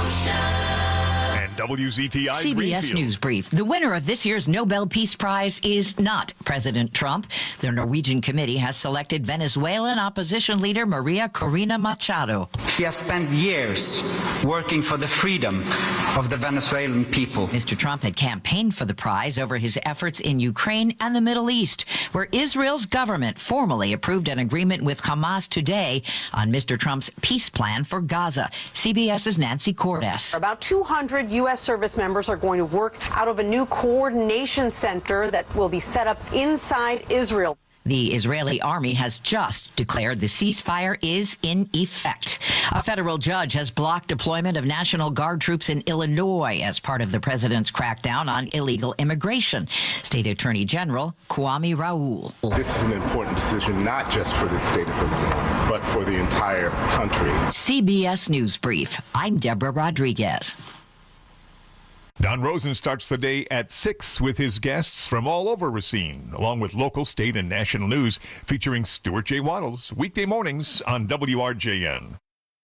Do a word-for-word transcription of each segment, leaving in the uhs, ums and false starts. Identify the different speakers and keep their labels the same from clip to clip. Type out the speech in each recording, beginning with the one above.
Speaker 1: W Z T I
Speaker 2: C B S
Speaker 1: Greenfield.
Speaker 2: News Brief. The winner of this year's Nobel Peace Prize is not President Trump. The Norwegian committee has selected Venezuelan opposition leader Maria Corina Machado.
Speaker 3: She has spent years working for the freedom of the Venezuelan people.
Speaker 2: Mister Trump had campaigned for the prize over his efforts in Ukraine and the Middle East, where Israel's government formally approved an agreement with Hamas today on Mister Trump's peace plan for Gaza. CBS's Nancy Cordes.
Speaker 4: About two hundred U S service members are going to work out of a new coordination center that will be set up inside Israel.
Speaker 2: The Israeli army has just declared the ceasefire is in effect. A federal judge has blocked deployment of National Guard troops in Illinois as part of the president's crackdown on illegal immigration. State Attorney General Kwame Raoul.
Speaker 5: This is an important decision not just for the state of Illinois, but for the entire country.
Speaker 2: C B S News Brief. I'm Deborah Rodriguez.
Speaker 1: Don Rosen starts the day at six with his guests from all over Racine, along with local, state, and national news featuring Stuart J. Waddles, weekday mornings on W R J N.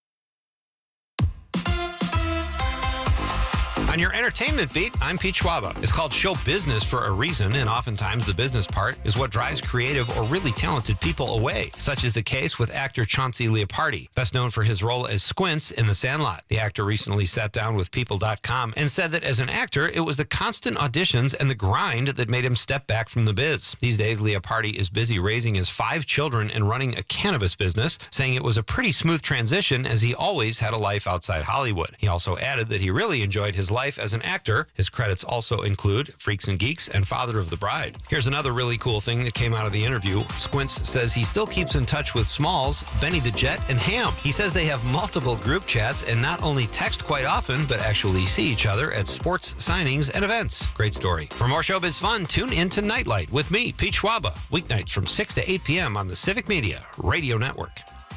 Speaker 6: On your entertainment beat, I'm Pete Schwaba. It's called show business for a reason, and oftentimes the business part is what drives creative or really talented people away. Such is the case with actor Chauncey Leopardi, best known for his role as Squints in The Sandlot. The actor recently sat down with People dot com and said that as an actor, it was the constant auditions and the grind that made him step back from the biz. These days, Leopardi is busy raising his five children and running a cannabis business, saying it was a pretty smooth transition as he always had a life outside Hollywood. He also added that he really enjoyed his life as an actor. His credits also include Freaks and Geeks and Father of the Bride. Here's another really cool thing that came out of the interview. Squints says he still keeps in touch with Smalls, Benny the Jet, and Ham. He says they have multiple group chats and not only text quite often, but actually see each other at sports signings and events. Great story. For more showbiz fun, tune in to Nightlight with me, Pete Schwaba, weeknights from six to eight p.m. on the Civic Media Radio Network.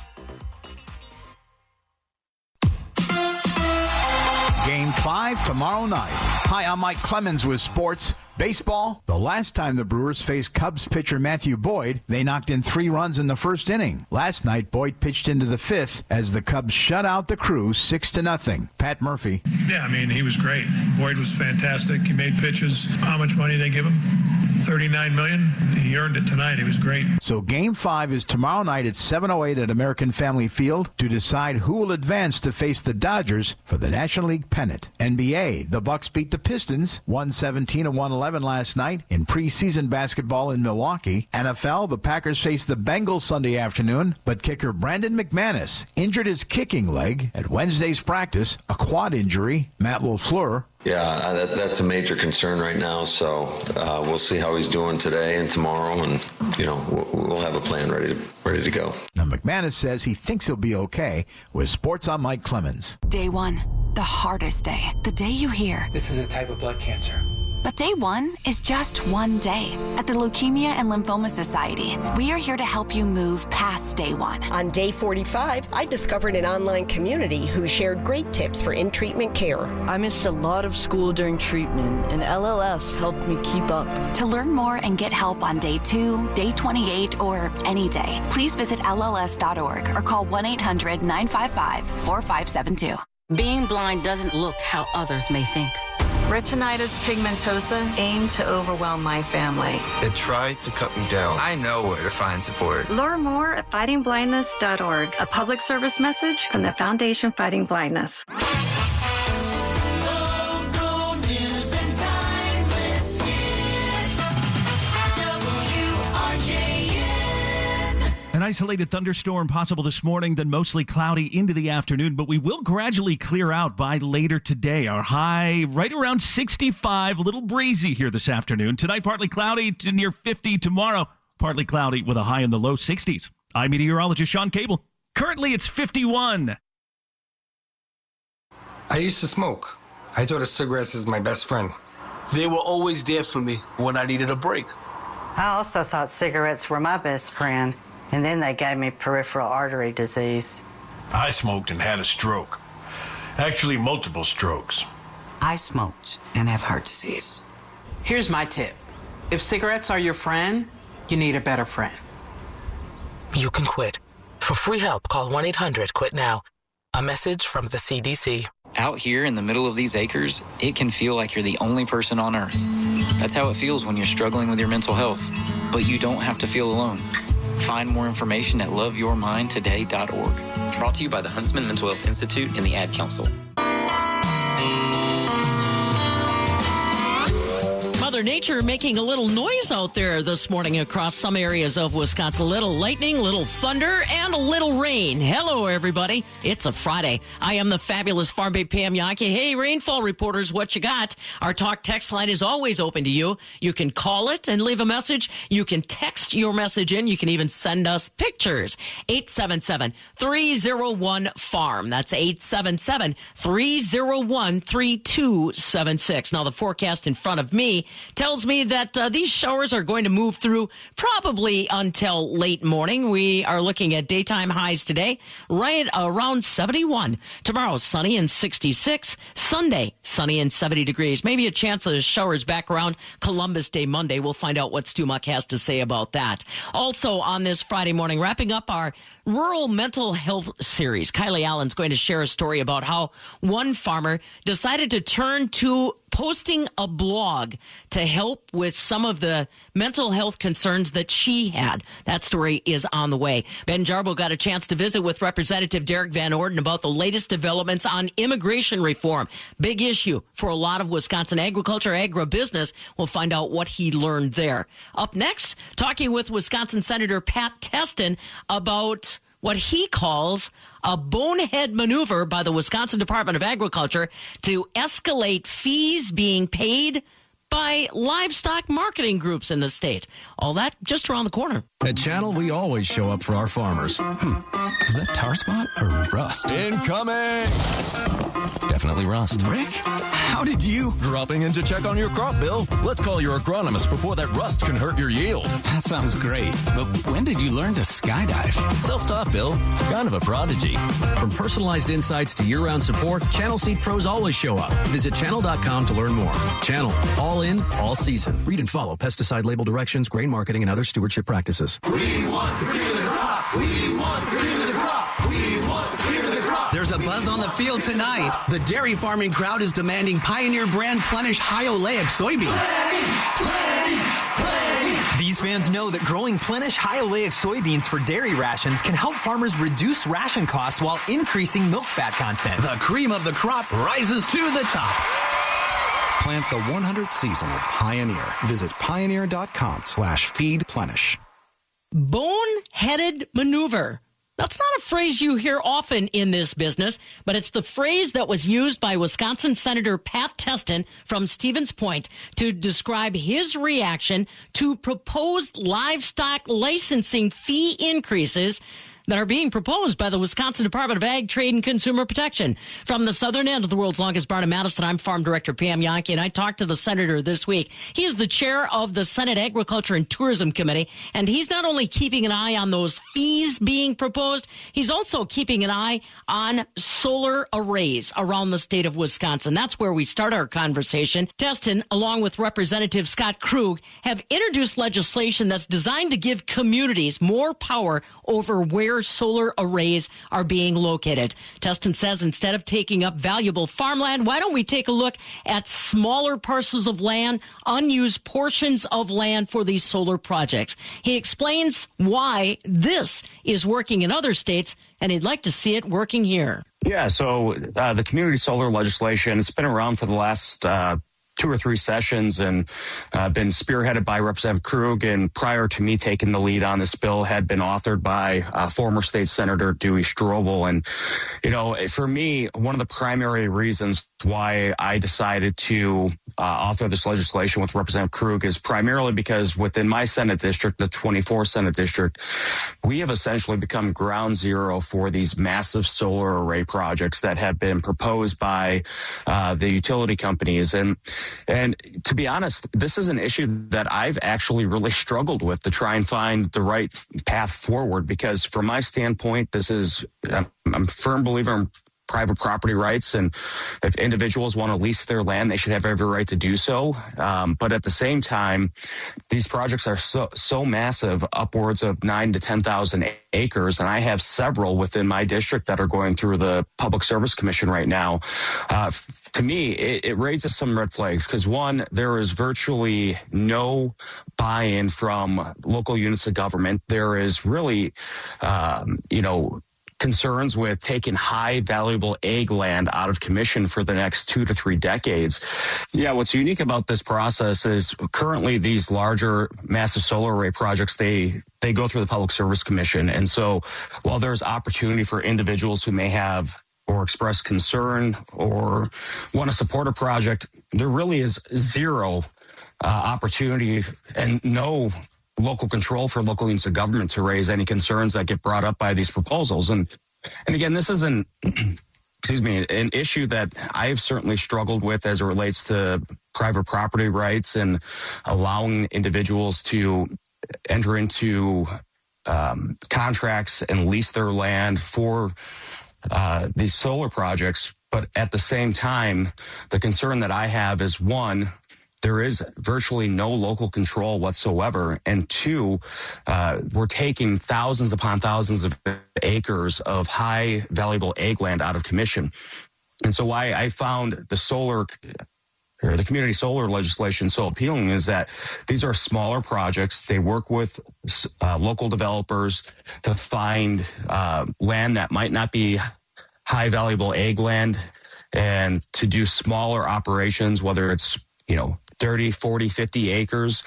Speaker 7: Game five tomorrow night. Hi, I'm Mike Clemens with sports. Baseball, the last time the Brewers faced Cubs pitcher Matthew Boyd, they knocked in three runs in the first inning. Last night, Boyd pitched into the fifth as the Cubs shut out the Crew six to nothing. Pat Murphy.
Speaker 8: Yeah, I mean, he was great. Boyd was fantastic. He made pitches. How much money did they give him? thirty-nine million dollars. He earned it tonight. He was great.
Speaker 7: So game five is tomorrow night at seven oh eight at American Family Field to decide who will advance to face the Dodgers for the National League pennant. N B A, the Bucks beat the Pistons one seventeen to one eleven last night in preseason basketball in Milwaukee. N F L, the Packers face the Bengals Sunday afternoon, but kicker Brandon McManus injured his kicking leg at Wednesday's practice, a quad injury. Matt LaFleur.
Speaker 9: Yeah, that, that's a major concern right now, so uh, we'll see how he's doing today and tomorrow, and, you know, we'll, we'll have a plan ready to, ready to go.
Speaker 7: Now, McManus says he thinks he'll be okay. With Sports, I'm Mike Clemens.
Speaker 10: Day one, the hardest day, the day you hear.
Speaker 11: This is a type of blood cancer.
Speaker 10: But day one is just one day. At the Leukemia and Lymphoma Society, we are here to help you move past day one.
Speaker 12: On day forty-five, I discovered an online community who shared great tips for in-treatment care.
Speaker 13: I missed a lot of school during treatment, and L L S helped me keep up.
Speaker 10: To learn more and get help on day two, day twenty-eight, or any day, please visit L L S dot org or call one eight hundred nine five five four five seven two.
Speaker 14: Being blind doesn't look how others may think. Retinitis pigmentosa aimed to overwhelm my family.
Speaker 15: It tried to cut me down. I know where to find support.
Speaker 16: Learn more at fighting blindness dot org, a public service message from the Foundation Fighting Blindness.
Speaker 17: An isolated thunderstorm possible this morning, then mostly cloudy into the afternoon, but we will gradually clear out by later today. Our high right around sixty-five, a little breezy here this afternoon. Tonight, partly cloudy to near fifty. Tomorrow, partly cloudy with a high in the low sixties. I'm meteorologist Sean Cable. Currently, it's fifty-one.
Speaker 18: I used to smoke. I thought of cigarettes as my best friend.
Speaker 19: They were always there for me when I needed a break.
Speaker 20: I also thought cigarettes were my best friend. And then they gave me peripheral artery disease.
Speaker 21: I smoked and had a stroke. Actually, multiple strokes.
Speaker 22: I smoked and have heart disease.
Speaker 23: Here's my tip. If cigarettes are your friend, you need a better friend.
Speaker 24: You can quit. For free help, call one eight hundred quit now. A message from the C D C.
Speaker 3: Out here in the middle of these acres, it can feel like you're the only person on earth. That's how it feels when you're struggling with your mental health. But you don't have to feel alone. Find more information at love your mind today dot org. Brought to you by the Huntsman Mental Health Institute and the Ad Council.
Speaker 4: Mother Nature making a little noise out there this morning across some areas of Wisconsin. A little lightning, little thunder, and a little rain. Hello, everybody. It's a Friday. I am the fabulous Farm Babe Pam Yankee. Hey, rainfall reporters, what you got? Our talk text line is always open to you. You can call it and leave a message. You can text your message in. You can even send us pictures. eight seven seven, three oh one, farm. That's eight seven seven, three oh one, three two seven six. Now, the forecast in front of me tells me that uh, these showers are going to move through probably until late morning. We are looking at daytime highs today, right around seventy-one. Tomorrow, sunny and sixty-six. Sunday, sunny and seventy degrees. Maybe a chance of showers back around Columbus Day Monday. We'll find out what Stu Muck has to say about that. Also on this Friday morning, wrapping up our Rural Mental Health Series, Kylie Allen's going to share a story about how one farmer decided to turn to posting a blog to help with some of the mental health concerns that she had. That story is on the way. Ben Jarbo got a chance to visit with Representative Derek Van Orden about the latest developments on immigration reform. Big issue for a lot of Wisconsin agriculture, agribusiness. We'll find out what he learned there. Up next, talking with Wisconsin Senator Pat Testin about what he calls a bonehead maneuver by the Wisconsin Department of Agriculture to escalate fees being paid by livestock marketing groups in the state. All that just around the corner.
Speaker 5: At Channel, we always show up for our farmers. Hmm. Is that tar spot or rust? Incoming! Definitely rust.
Speaker 11: Rick, how did you?
Speaker 5: Dropping in to check on your crop, Bill. Let's call your agronomist before that rust can hurt your yield.
Speaker 11: That sounds great. But when did you learn to skydive?
Speaker 5: Self-taught, Bill. Kind of a prodigy.
Speaker 25: From personalized insights to year-round support, Channel Seed pros always show up. Visit channel dot com to learn more. Channel. All in, all season. Read and follow pesticide label directions, grain marketing, and other stewardship practices.
Speaker 11: We want the cream of the crop. We want the cream of the crop. We want the cream of the crop. There's a buzz on the field tonight. The dairy farming crowd is demanding Pioneer brand Plenish high oleic soybeans.
Speaker 26: Plenty, plenty, plenty. These fans know that growing Plenish high oleic soybeans for dairy rations can help farmers reduce ration costs while increasing milk fat content.
Speaker 11: The cream of the crop rises to the top.
Speaker 27: Plant the one hundredth season of Pioneer. Visit pioneer.com slash feed plenish.
Speaker 4: Boneheaded maneuver. That's not a phrase you hear often in this business, but it's the phrase that was used by Wisconsin Senator Pat Testin from Stevens Point to describe his reaction to proposed livestock licensing fee increases that are being proposed by the Wisconsin Department of Ag, Trade, and Consumer Protection. From the southern end of the world's longest barn in Madison, I'm Farm Director Pam Yankee, and I talked to the senator this week. He is the chair of the Senate Agriculture and Tourism Committee, and he's not only keeping an eye on those fees being proposed, he's also keeping an eye on solar arrays around the state of Wisconsin. That's where we start our conversation. Testin, along with Representative Scott Krug, have introduced legislation that's designed to give communities more power over where solar arrays are being located. Testin says instead of taking up valuable farmland, why don't we take a look at smaller parcels of land, unused portions of land for these solar projects. He explains why this is working in other states, and he'd like to see it working here.
Speaker 28: Yeah, so uh, the community solar legislation, it's been around for the last uh, two or three sessions and uh, been spearheaded by Representative Krug, and prior to me taking the lead on this bill had been authored by uh, former state senator Dewey Strobel. And, you know, for me, one of the primary reasons why I decided to uh, author this legislation with Representative Krug is primarily because within my Senate district, the twenty-fourth Senate district, we have essentially become ground zero for these massive solar array projects that have been proposed by uh, the utility companies. And And to be honest, this is an issue that I've actually really struggled with to try and find the right path forward, because from my standpoint, this is, I'm, I'm a firm believer in private property rights. And if individuals want to lease their land, they should have every right to do so. Um, but at the same time, these projects are so, so massive, upwards of nine to ten thousand acres. And I have several within my district that are going through the Public Service Commission right now. Uh, to me, it, it raises some red flags because, one, there is virtually no buy-in from local units of government. There is really, um, you know, concerns with taking high valuable ag land out of commission for the next two to three decades. Yeah, what's unique about this process is currently these larger massive solar array projects, they they go through the Public Service Commission. And so while there's opportunity for individuals who may have or express concern or want to support a project, there really is zero uh, opportunity and no local control for local units of government to raise any concerns that get brought up by these proposals. And and again, this is an, excuse me, an issue that I've certainly struggled with as it relates to private property rights and allowing individuals to enter into um, contracts and lease their land for uh, these solar projects. But at the same time, the concern that I have is, one, there is virtually no local control whatsoever. And two, uh, we're taking thousands upon thousands of acres of high valuable ag land out of commission. And so why I found the solar or the community solar legislation so appealing is that these are smaller projects. They work with uh, local developers to find uh, land that might not be high valuable ag land and to do smaller operations, whether it's, you know, thirty, forty, fifty acres.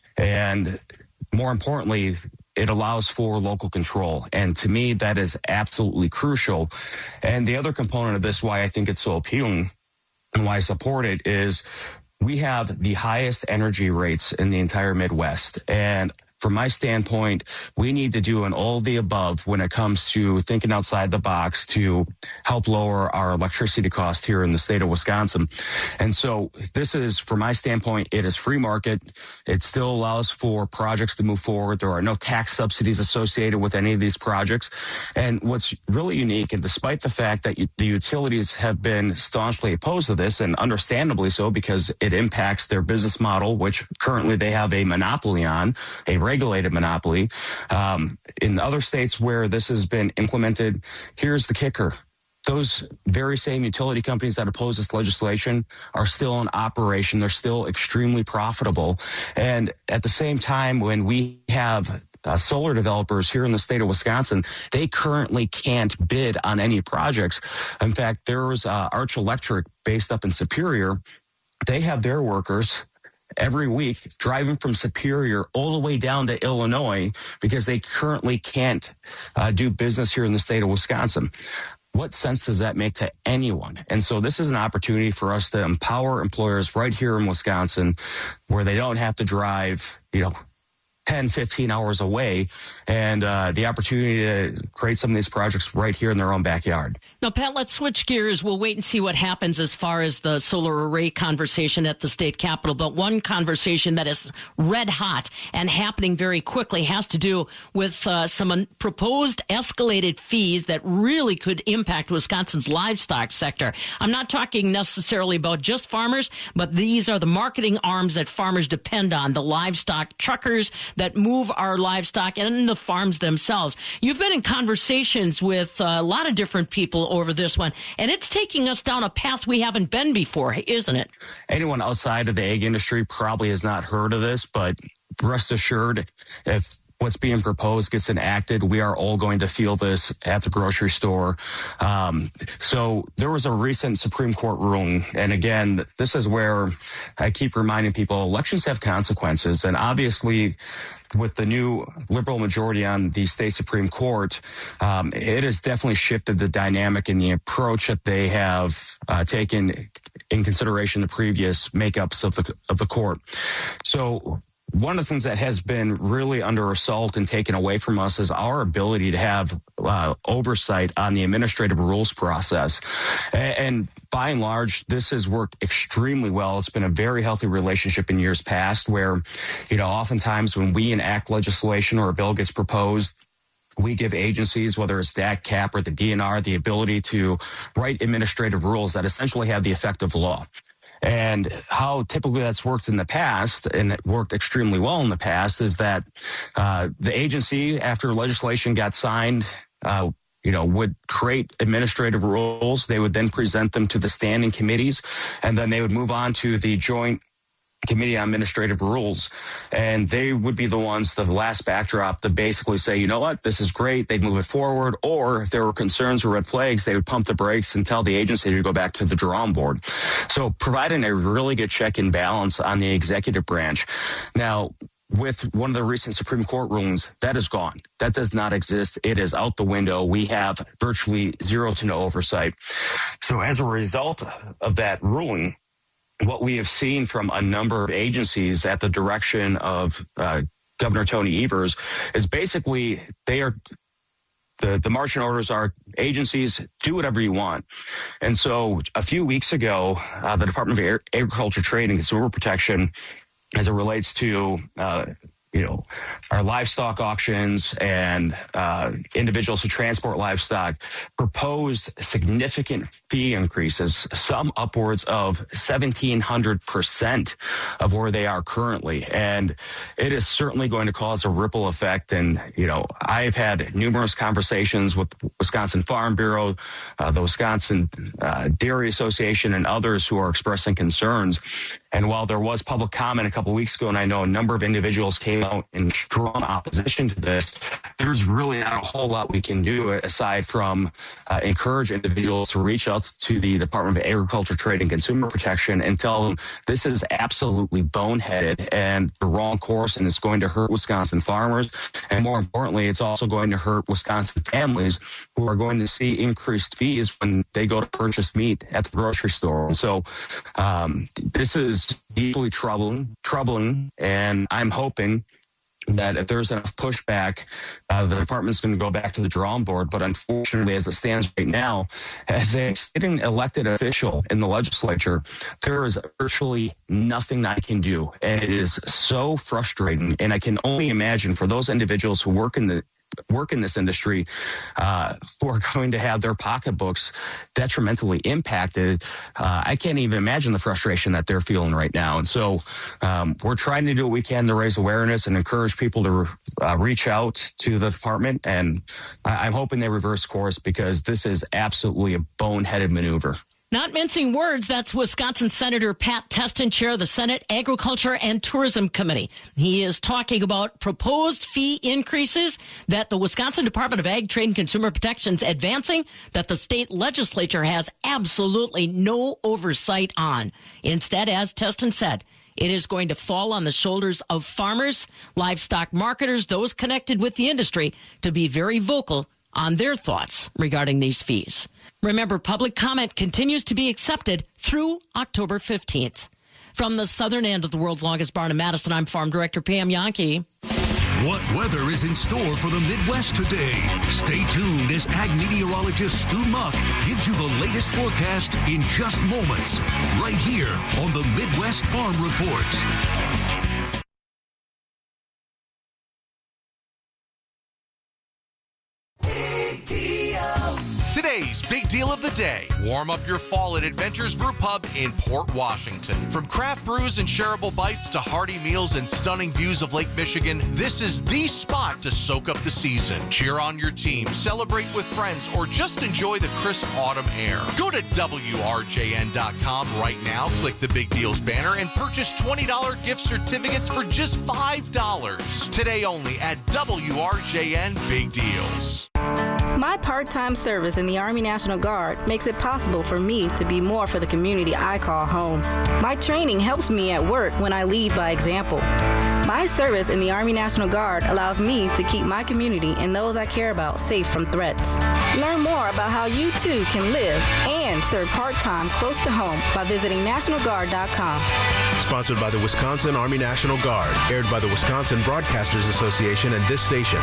Speaker 28: And more importantly, it allows for local control. And to me, that is absolutely crucial. And the other component of this, why I think it's so appealing and why I support it, is we have the highest energy rates in the entire Midwest. And from my standpoint, we need to do an all of the above when it comes to thinking outside the box to help lower our electricity costs here in the state of Wisconsin. And so this is, from my standpoint, it is free market. It still allows for projects to move forward. There are no tax subsidies associated with any of these projects. And what's really unique, and despite the fact that the utilities have been staunchly opposed to this, and understandably so because it impacts their business model, which currently they have a monopoly on, a regulated monopoly. Um, in other states where this has been implemented, here's the kicker. Those very same utility companies that oppose this legislation are still in operation. They're still extremely profitable. And at the same time, when we have uh, solar developers here in the state of Wisconsin, they currently can't bid on any projects. In fact, there's uh, Arch Electric based up in Superior. They have their workers every week driving from Superior all the way down to Illinois because they currently can't uh, do business here in the state of Wisconsin. What sense does that make to anyone? And so this is an opportunity for us to empower employers right here in Wisconsin where they don't have to drive, you know, ten, fifteen hours away, and uh, the opportunity to create some of these projects right here in their own backyard.
Speaker 4: Now, Pat, let's switch gears. We'll wait and see what happens as far as the solar array conversation at the state capitol. But one conversation that is red hot and happening very quickly has to do with uh, some proposed escalated fees that really could impact Wisconsin's livestock sector. I'm not talking necessarily about just farmers, but these are the marketing arms that farmers depend on, the livestock truckers that move our livestock and the farms themselves. You've been in conversations with a lot of different people over this one, and it's taking us down a path we haven't been before, isn't it?
Speaker 28: Anyone outside of the ag industry probably has not heard of this, but rest assured, if what's being proposed gets enacted, we are all going to feel this at the grocery store. Um, so there was a recent Supreme Court ruling. And again, this is where I keep reminding people elections have consequences. And obviously, with the new liberal majority on the state Supreme Court, um, it has definitely shifted the dynamic and the approach that they have uh, taken in consideration the previous makeups of the of the court. So one of the things that has been really under assault and taken away from us is our ability to have uh, oversight on the administrative rules process. And, and by and large, this has worked extremely well. It's been a very healthy relationship in years past where, you know, oftentimes when we enact legislation or a bill gets proposed, we give agencies, whether it's the A C C A P or the D N R, the ability to write administrative rules that essentially have the effect of law. And how typically that's worked in the past, and it worked extremely well in the past, is that uh, the agency, after legislation got signed, uh, you know, would create administrative rules. They would then present them to the standing committees, and then they would move on to the joint Committee on Administrative Rules, and they would be the ones, the last backdrop, to basically say, you know what, this is great. They'd move it forward, or if there were concerns or red flags, they would pump the brakes and tell the agency to go back to the drawing board. So providing a really good check and balance on the executive branch. Now, with one of the recent Supreme Court rulings, that is gone. That does not exist. It is out the window. We have virtually zero to no oversight. So as a result of that ruling, what we have seen from a number of agencies at the direction of uh, Governor Tony Evers is basically they are the, the marching orders are agencies do whatever you want. And so a few weeks ago, uh, the Department of Agriculture, Trade and Consumer Protection, as it relates to uh, you know, our livestock auctions and uh, individuals who transport livestock, proposed significant fee increases, some upwards of seventeen hundred percent of where they are currently. And it is certainly going to cause a ripple effect. And, you know, I've had numerous conversations with Wisconsin Farm Bureau, uh, the Wisconsin uh, Dairy Association, and others who are expressing concerns. And while there was public comment a couple of weeks ago, and I know a number of individuals came out in strong opposition to this, there's really not a whole lot we can do aside from uh, encourage individuals to reach out to the Department of Agriculture, Trade, and Consumer Protection and tell them this is absolutely boneheaded and the wrong course, and it's going to hurt Wisconsin farmers. And more importantly, it's also going to hurt Wisconsin families who are going to see increased fees when they go to purchase meat at the grocery store. And so um, this is deeply troubling, troubling, and I'm hoping that if there's enough pushback, uh, the department's going to go back to the drawing board. But unfortunately, as it stands right now, as a sitting elected official in the legislature, there is virtually nothing I can do. And it is so frustrating. And I can only imagine for those individuals who work in the work in this industry, uh, who are going to have their pocketbooks detrimentally impacted. Uh, I can't even imagine the frustration that they're feeling right now. And so um, we're trying to do what we can to raise awareness and encourage people to uh, reach out to the department. And I- I'm hoping they reverse course, because this is absolutely a boneheaded maneuver.
Speaker 4: Not mincing words, that's Wisconsin Senator Pat Testin, chair of the Senate Agriculture and Tourism Committee. He is talking about proposed fee increases that the Wisconsin Department of Ag, Trade, and Consumer Protection is advancing that the state legislature has absolutely no oversight on. Instead, as Testin said, it is going to fall on the shoulders of farmers, livestock marketers, those connected with the industry, to be very vocal on their thoughts regarding these fees. Remember, public comment continues to be accepted through October fifteenth. From the southern end of the world's longest barn in Madison, I'm Farm Director Pam Yankee.
Speaker 1: What weather is in store for the Midwest today? Stay tuned as ag meteorologist Stu Muck gives you the latest forecast in just moments, right here on the Midwest Farm Report.
Speaker 2: Today's big deal of the day. Warm up your fall at Adventures Brew Pub in Port Washington. From craft brews and shareable bites to hearty meals and stunning views of Lake Michigan, this is the spot to soak up the season. Cheer on your team, celebrate with friends, or just enjoy the crisp autumn air. Go to W R J N dot com right now, click the Big Deals banner, and purchase twenty dollars gift certificates for just five dollars. Today only at W R J N Big Deals.
Speaker 6: My part-time service in the Army National Guard makes it possible for me to be more for the community I call home. My training helps me at work when I lead by example. My service in the Army National Guard allows me to keep my community and those I care about safe from threats. Learn more about how you too can live and serve part-time close to home by visiting National Guard dot com.
Speaker 7: Sponsored by the Wisconsin Army National Guard. Aired by the Wisconsin Broadcasters Association and this station.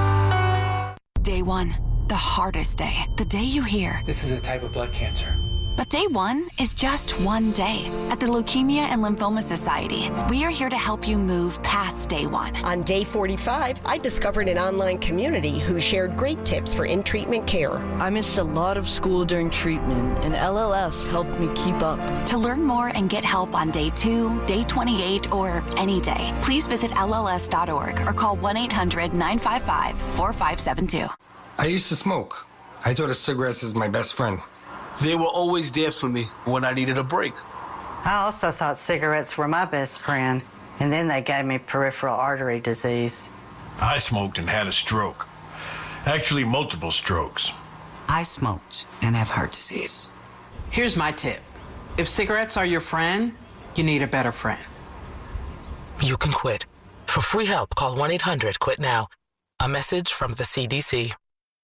Speaker 10: Day one, the hardest day. The day you hear,
Speaker 8: this is a type of blood cancer.
Speaker 10: But day one is just one day. At the Leukemia and Lymphoma Society, we are here to help you move past day one.
Speaker 8: On day forty-five, I discovered an online community who shared great tips for in-treatment care.
Speaker 9: I missed a lot of school during treatment, and L L S helped me keep up.
Speaker 10: To learn more and get help on day two, day twenty-eight, or any day, please visit L L S dot org or call one eight hundred nine five five four five seven two.
Speaker 18: I used to smoke. I thought of cigarettes as my best friend.
Speaker 19: They were always there for me when I needed a break.
Speaker 20: I also thought cigarettes were my best friend, and then they gave me peripheral artery disease.
Speaker 21: I smoked and had a stroke. Actually, multiple strokes.
Speaker 22: I smoked and have heart disease.
Speaker 23: Here's my tip. If cigarettes are your friend, you need a better friend.
Speaker 24: You can quit. For free help, call one eight hundred quit now. A message from the C D C.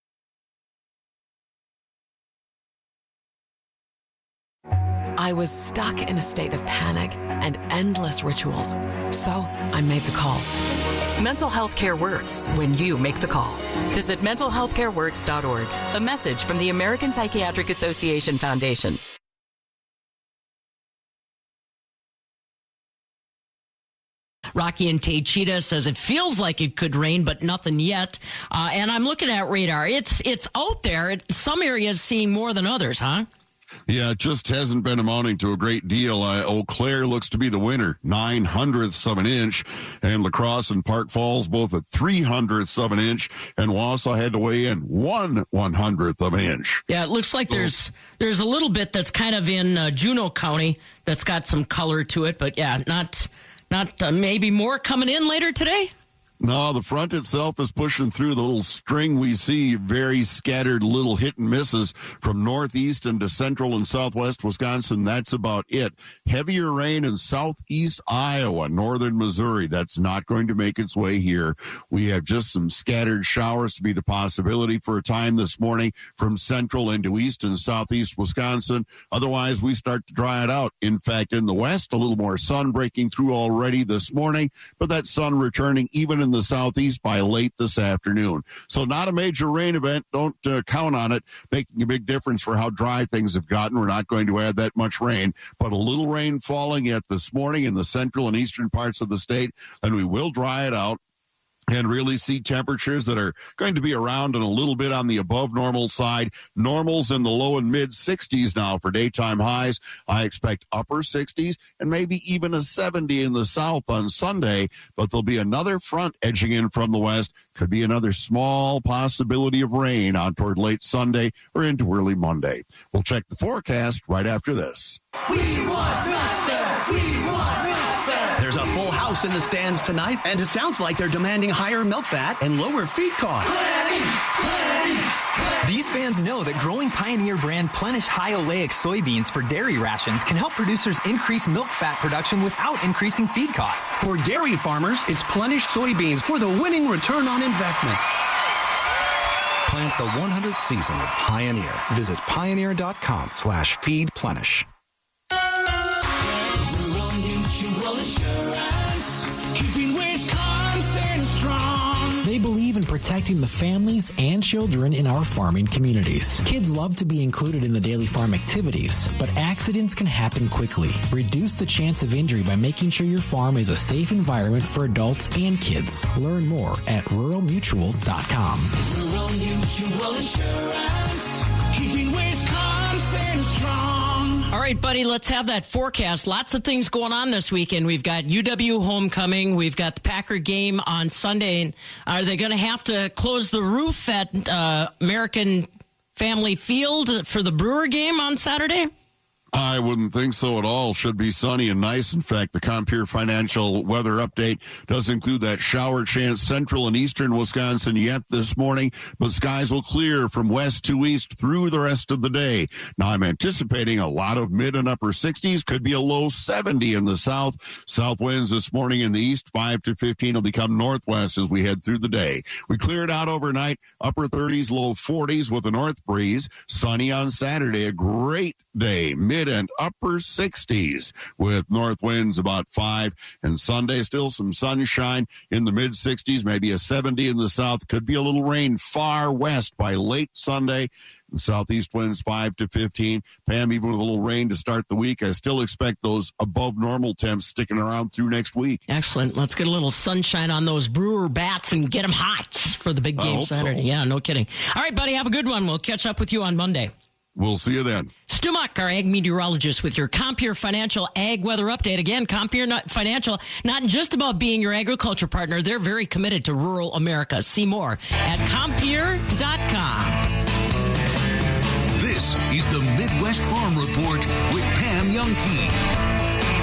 Speaker 12: I was stuck in a state of panic and endless rituals. So I made the call.
Speaker 13: Mental health care works when you make the call. Visit mental health care works dot org. A message from the American Psychiatric Association Foundation.
Speaker 4: Rocky and Taycheeta says it feels like it could rain, but nothing yet. Uh, and I'm looking at radar. It's it's out there. It, some areas seeing more than others, huh?
Speaker 14: Yeah, it just hasn't been amounting to a great deal. Uh, Eau Claire looks to be the winner, nine hundredths of an inch, and La Crosse and Park Falls both at three hundredths of an inch, and Wausau had to weigh in one one hundredth of an inch.
Speaker 4: Yeah, it looks like there's there's a little bit that's kind of in uh, Juneau County that's got some color to it, but yeah, not not uh, maybe more coming in later today.
Speaker 14: No, the front itself is pushing through the little string we see, very scattered little hit and misses from northeast into central and southwest Wisconsin. That's about it. Heavier rain in southeast Iowa, northern Missouri. That's not going to make its way here. We have just some scattered showers to be the possibility for a time this morning from central into east and southeast Wisconsin. Otherwise, we start to dry it out. In fact, in the west, a little more sun breaking through already this morning, but that sun returning even in the southeast by late this afternoon. So not a major rain event. Don't uh, count on it making a big difference for how dry things have gotten. We're not going to add that much rain, but a little rain falling yet this morning in the central and eastern parts of the state, and we will dry it out and really see temperatures that are going to be around and a little bit on the above normal side. Normals in the low and mid sixties now for daytime highs. I expect upper sixties and maybe even a seventy in the south on Sunday, but there'll be another front edging in from the west. Could be another small possibility of rain on toward late Sunday or into early Monday. We'll check the forecast right after this.
Speaker 11: We want Milk Fed! We want Milk Fed! There's a full house in the stands tonight, and it sounds like they're demanding higher milk fat and lower feed costs.
Speaker 26: Plenty, plenty, plenty. These fans know that growing Pioneer brand Plenish high oleic soybeans for dairy rations can help producers increase milk fat production without increasing feed costs.
Speaker 11: For dairy farmers, it's Plenish soybeans for the winning return on investment.
Speaker 27: Plant the one hundredth season of Pioneer. Visit pioneer.com slash feed plenish.
Speaker 15: Rural Mutual Insurance, keeping Wisconsin strong.
Speaker 16: They believe in protecting the families and children in our farming communities. Kids love to be included in the daily farm activities, but accidents can happen quickly. Reduce the chance of injury by making sure your farm is a safe environment for adults and kids. Learn more at rural mutual dot com.
Speaker 15: Rural Mutual Insurance, keeping Wisconsin strong.
Speaker 4: All right, buddy, let's have that forecast. Lots of things going on this weekend. We've got U W homecoming. We've got the Packer game on Sunday. And are they going to have to close the roof at uh, American Family Field for the Brewer game on Saturday?
Speaker 14: I wouldn't think so at all. Should be sunny and nice. In fact, the Compeer Financial Weather Update does include that shower chance central and eastern Wisconsin yet this morning, but skies will clear from west to east through the rest of the day. Now, I'm anticipating a lot of mid and upper sixties, could be a low seventy in the south. South winds this morning in the east, five to fifteen will become northwest as we head through the day. We clear it out overnight, upper thirties, low forties with a north breeze. Sunny on Saturday, a great day. Mid mid and upper sixties with north winds about five. And Sunday, still some sunshine in the mid sixties, maybe a seventy in the south. Could be a little rain far west by late Sunday. The southeast winds five to fifteen. Pam, even with a little rain to start the week, I still expect those above normal temps sticking around through next week.
Speaker 4: Excellent. Let's get a little sunshine on those Brewer bats and get them hot for the big game Saturday. So. Yeah, no kidding. All right, buddy, have a good one. We'll catch up with you on Monday.
Speaker 14: We'll see you then.
Speaker 4: Stu Muck, our ag meteorologist, with your Compeer Financial Ag Weather Update. Again, Compeer Financial, not just about being your agriculture partner. They're very committed to rural America. See more at Compeer dot com.
Speaker 1: This is the Midwest Farm Report with Pam Youngkey.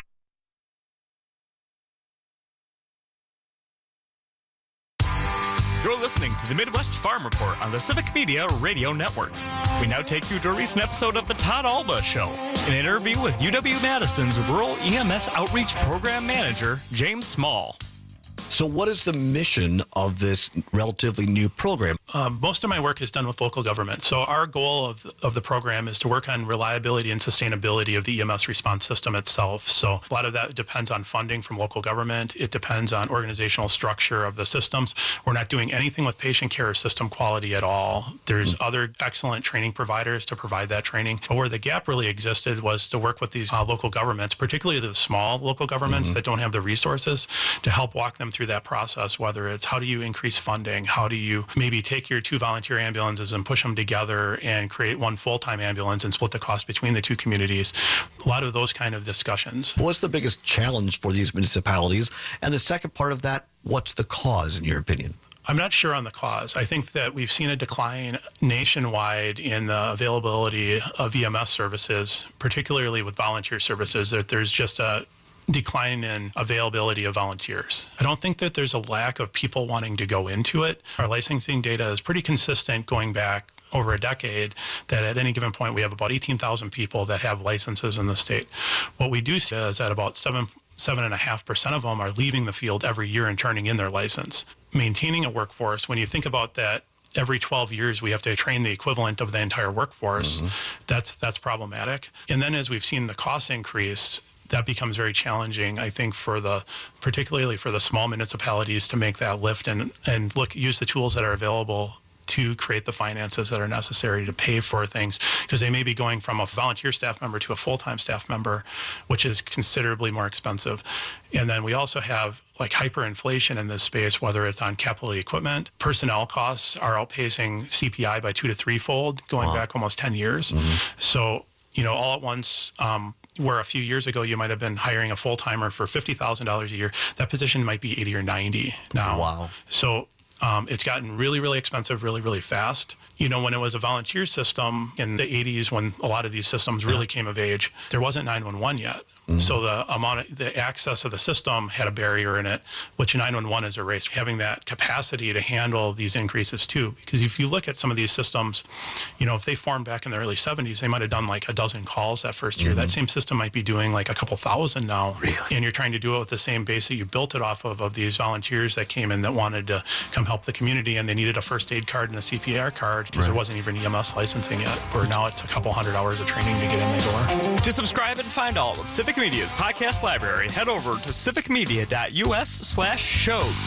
Speaker 2: You're listening to the Midwest Farm Report on the Civic Media Radio Network. We now take you to a recent episode of the Todd Alba Show, an interview with U W-Madison's Rural E M S Outreach Program Manager, James Small.
Speaker 3: So what is the mission of this relatively new program?
Speaker 5: Um, most of my work is done with local government. So our goal of, of the program is to work on reliability and sustainability of the E M S response system itself. So a lot of that depends on funding from local government. It depends on organizational structure of the systems. We're not doing anything with patient care or system quality at all. There's mm-hmm. other excellent training providers to provide that training. But where the gap really existed was to work with these uh, local governments, particularly the small local governments mm-hmm. that don't have the resources, to help walk them through that process, whether it's how do you increase funding, how do you maybe take your two volunteer ambulances and push them together and create one full-time ambulance and split the cost between the two communities. A lot of those kind of discussions.
Speaker 3: What's the biggest challenge for these municipalities? And the second part of that, what's the cause in your opinion?
Speaker 5: I'm not sure on the cause. I think that we've seen a decline nationwide in the availability of E M S services, particularly with volunteer services. That there's just a decline in availability of volunteers. I don't think that there's a lack of people wanting to go into it. Our licensing data is pretty consistent going back over a decade, that at any given point we have about eighteen thousand people that have licenses in the state. What we do see is that about seven, seven and a half percent of them are leaving the field every year and turning in their license. Maintaining a workforce, when you think about that, every twelve years we have to train the equivalent of the entire workforce, mm-hmm. that's that's problematic. And then as we've seen the costs increase, that becomes very challenging, I think, for the, particularly for the small municipalities to make that lift and, and look, use the tools that are available to create the finances that are necessary to pay for things, because they may be going from a volunteer staff member to a full-time staff member, which is considerably more expensive. And then we also have like hyperinflation in this space, whether it's on capital equipment. Personnel costs are outpacing C P I by two to threefold, going wow. back almost ten years. Mm-hmm. So, you know, all at once, um, where a few years ago you might have been hiring a full-timer for fifty thousand dollars a year, that position might be eighty or ninety now.
Speaker 3: Wow.
Speaker 5: So um, it's gotten really, really expensive, really, really fast. You know, when it was a volunteer system in the eighties, when a lot of these systems really came of age, there wasn't nine one one yet. Mm-hmm. So the amount of, the access of the system had a barrier in it, which nine one one is erased. Having that capacity to handle these increases too, because if you look at some of these systems, you know, if they formed back in the early seventies, they might have done like a dozen calls that first year. Mm-hmm. That same system might be doing like a couple thousand now.
Speaker 3: Really?
Speaker 5: And you're trying to do it with the same base that you built it off of, of these volunteers that came in that wanted to come help the community, and they needed a first aid card and a C P R card because right. there wasn't even E M S licensing yet. For now, it's a couple hundred hours of training to get in the door.
Speaker 2: To subscribe and find all of Civic Media's podcast library, head over to civicmedia.us slash shows.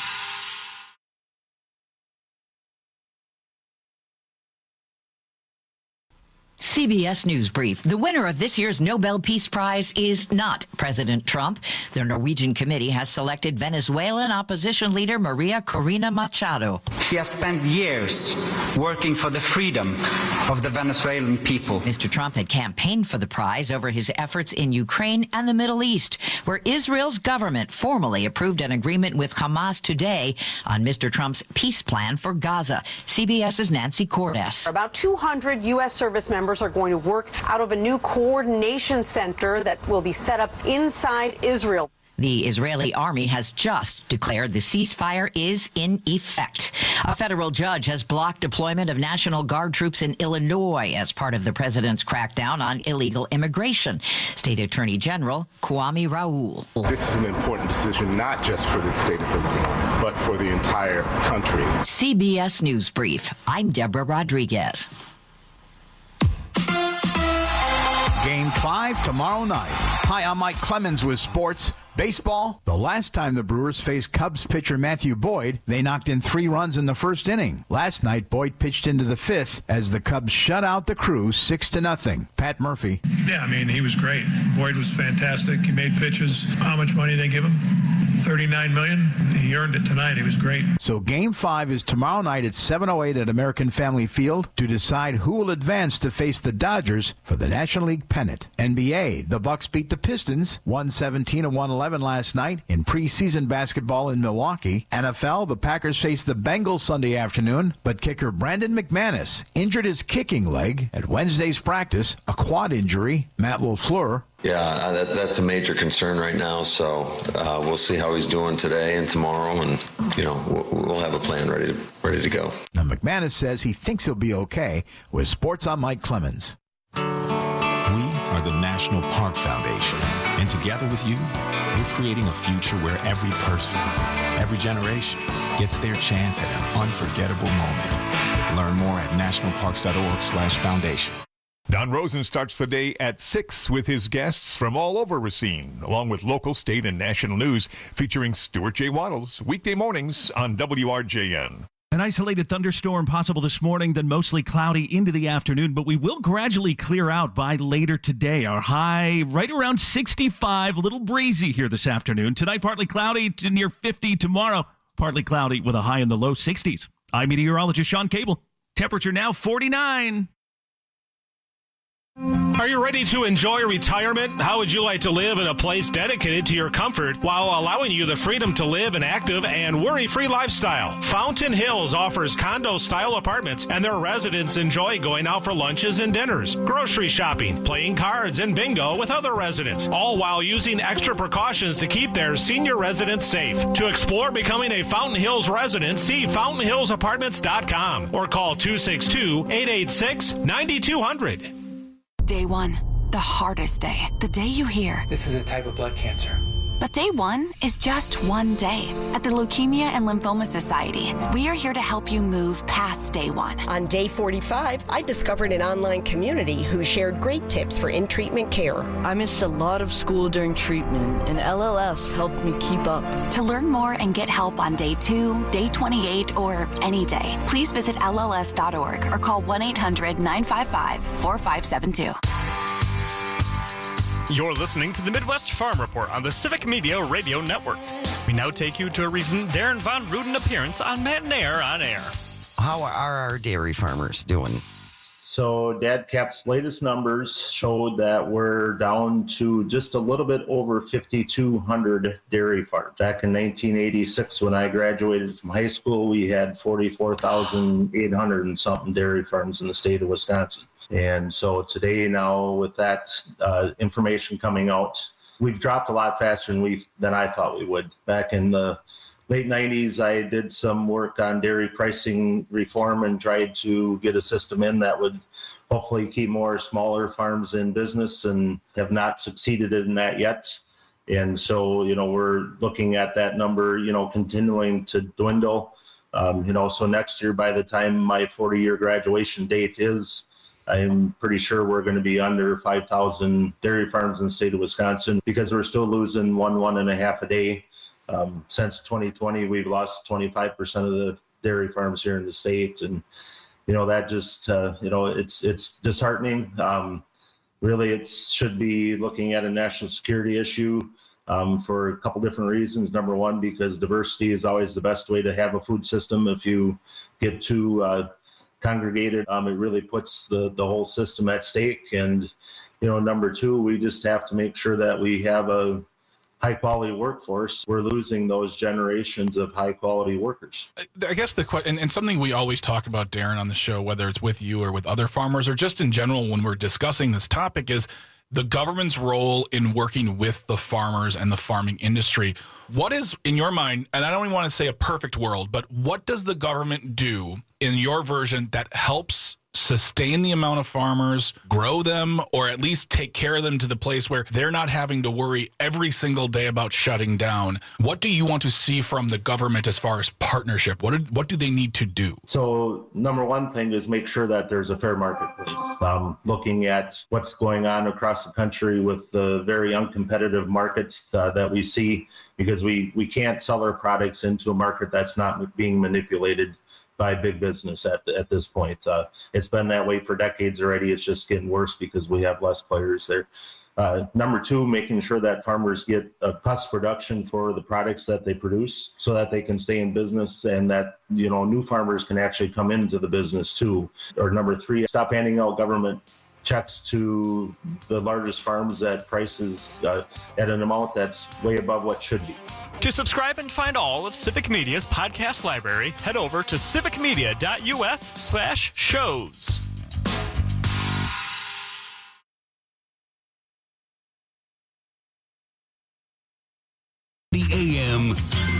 Speaker 6: C B S News Brief. The winner of this year's Nobel Peace Prize is not President Trump. The Norwegian committee has selected Venezuelan opposition leader Maria Corina Machado.
Speaker 17: She has spent years working for the freedom of the Venezuelan people.
Speaker 6: Mister Trump had campaigned for the prize over his efforts in Ukraine and the Middle East, where Israel's government formally approved an agreement with Hamas today on Mister Trump's peace plan for Gaza. CBS's Nancy Cordes.
Speaker 25: About two hundred U S service members are going to work out of a new coordination center that will be set up inside Israel.
Speaker 6: The Israeli army has just declared the ceasefire is in effect. A federal judge has blocked deployment of National Guard troops in Illinois as part of the president's crackdown on illegal immigration. State Attorney General Kwame Raoul.
Speaker 28: This is an important decision not just for the state of Illinois, but for the entire country.
Speaker 6: C B S News Brief. I'm Deborah Rodriguez.
Speaker 27: Game
Speaker 7: five tomorrow night. Hi, I'm Mike Clemens with sports. Baseball, the last time the Brewers faced Cubs pitcher Matthew Boyd, they knocked in three runs in the first inning. Last night, Boyd pitched into the fifth as the Cubs shut out the Crew six to nothing. Pat Murphy.
Speaker 8: Yeah, I mean, he was great. Boyd was fantastic. He made pitches. How much money did they give him? thirty-nine million dollars. He earned it tonight. He was great.
Speaker 7: So game five is tomorrow night at seven oh eight at American Family Field to decide who will advance to face the Dodgers for the National League pennant. N B A, the Bucks beat the Pistons one seventeen to one eleven last night in preseason basketball in Milwaukee. N F L, the Packers face the Bengals Sunday afternoon, but kicker Brandon McManus injured his kicking leg at Wednesday's practice, a quad injury. Matt LaFleur.
Speaker 9: Yeah, that, that's a major concern right now. So uh, we'll see how he's doing today and tomorrow, and you know we'll, we'll have a plan ready to ready to go.
Speaker 7: Now McManus says he thinks he'll be okay. With Sports, I'm Mike Clemens.
Speaker 10: We are the National Park Foundation, and together with you, we're creating a future where every person, every generation, gets their chance at an unforgettable moment. Learn more at nationalparks.org slash foundation.
Speaker 18: Don Rosen starts the day at six with his guests from all over Racine, along with local, state, and national news, featuring Stuart J. Waddles, weekday mornings on W R J N.
Speaker 19: An isolated thunderstorm possible this morning, then mostly cloudy into the afternoon, but we will gradually clear out by later today. Our high right around sixty-five, a little breezy here this afternoon. Tonight, partly cloudy to near fifty. Tomorrow, partly cloudy with a high in the low sixties. I'm meteorologist Sean Cable. Temperature now forty-nine.
Speaker 20: Are you ready to enjoy retirement? How would you like to live in a place dedicated to your comfort while allowing you the freedom to live an active and worry-free lifestyle? Fountain Hills offers condo-style apartments, and their residents enjoy going out for lunches and dinners, grocery shopping, playing cards, and bingo with other residents, all while using extra precautions to keep their senior residents safe. To explore becoming a Fountain Hills resident, see fountain hills apartments dot com or call two six two, eight eight six, nine two zero zero.
Speaker 21: Day one, the hardest day. The day you hear,
Speaker 29: this is a type of blood cancer.
Speaker 21: But day one is just one day. At the Leukemia and Lymphoma Society, we are here to help you move past day one.
Speaker 30: On day forty-five, I discovered an online community who shared great tips for in-treatment care.
Speaker 31: I missed a lot of school during treatment, and L L S helped me keep up.
Speaker 21: To learn more and get help on day two, day twenty-eight, or any day, please visit L L S dot org or call one eight hundred, nine five five, four five seven two.
Speaker 2: You're listening to the Midwest Farm Report on the Civic Media Radio Network. We now take you to a recent Darren Von Ruden appearance on Matt and Air on Air.
Speaker 32: How are our dairy farmers doing?
Speaker 33: So DADCAP's latest numbers showed that we're down to just a little bit over fifty-two hundred dairy farms. Back in nineteen eighty-six, when I graduated from high school, we had forty-four thousand eight hundred and something dairy farms in the state of Wisconsin. And so today now with that uh, information coming out, we've dropped a lot faster than we than I thought we would. Back in the late nineties, I did some work on dairy pricing reform and tried to get a system in that would hopefully keep more smaller farms in business, and have not succeeded in that yet. And so, you know, we're looking at that number, you know, continuing to dwindle. Um, you know, so next year, by the time my forty-year graduation date is, I'm pretty sure we're going to be under five thousand dairy farms in the state of Wisconsin, because we're still losing one, one and a half a day. Um, since twenty twenty, we've lost twenty-five percent of the dairy farms here in the state. And, you know, that just, uh, you know, it's, it's disheartening. Um, really, it should be looking at a national security issue um, for a couple different reasons. Number one, because diversity is always the best way to have a food system. If you get too uh, congregated, um, it really puts the, the whole system at stake. And, you know, number two, we just have to make sure that we have a high quality workforce. We're losing those generations of high quality workers.
Speaker 34: I guess the question, and, and something we always talk about, Darren, on the show, whether it's with you or with other farmers, or just in general when we're discussing this topic, is the government's role in working with the farmers and the farming industry. What is, in your mind, and I don't even want to say a perfect world, but what does the government do in your version that helps sustain the amount of farmers, grow them, or at least take care of them to the place where they're not having to worry every single day about shutting down? What do you want to see from the government as far as partnership? What, are, what do they need to do?
Speaker 33: So number one thing is make sure that there's a fair marketplace. Um, looking at what's going on across the country with the very uncompetitive markets uh, that we see, because we, we can't sell our products into a market that's not being manipulated by big business at the, at this point. Uh, it's been that way for decades already. It's just getting worse because we have less players there. Uh, number two, making sure that farmers get a cost production for the products that they produce so that they can stay in business, and that, you know, new farmers can actually come into the business too. Or number three, stop handing out government checks to the largest farms at prices uh, at an amount that's way above what should be.
Speaker 2: To subscribe and find all of Civic Media's podcast library, head over to civicmedia.us slash shows.
Speaker 1: The A M.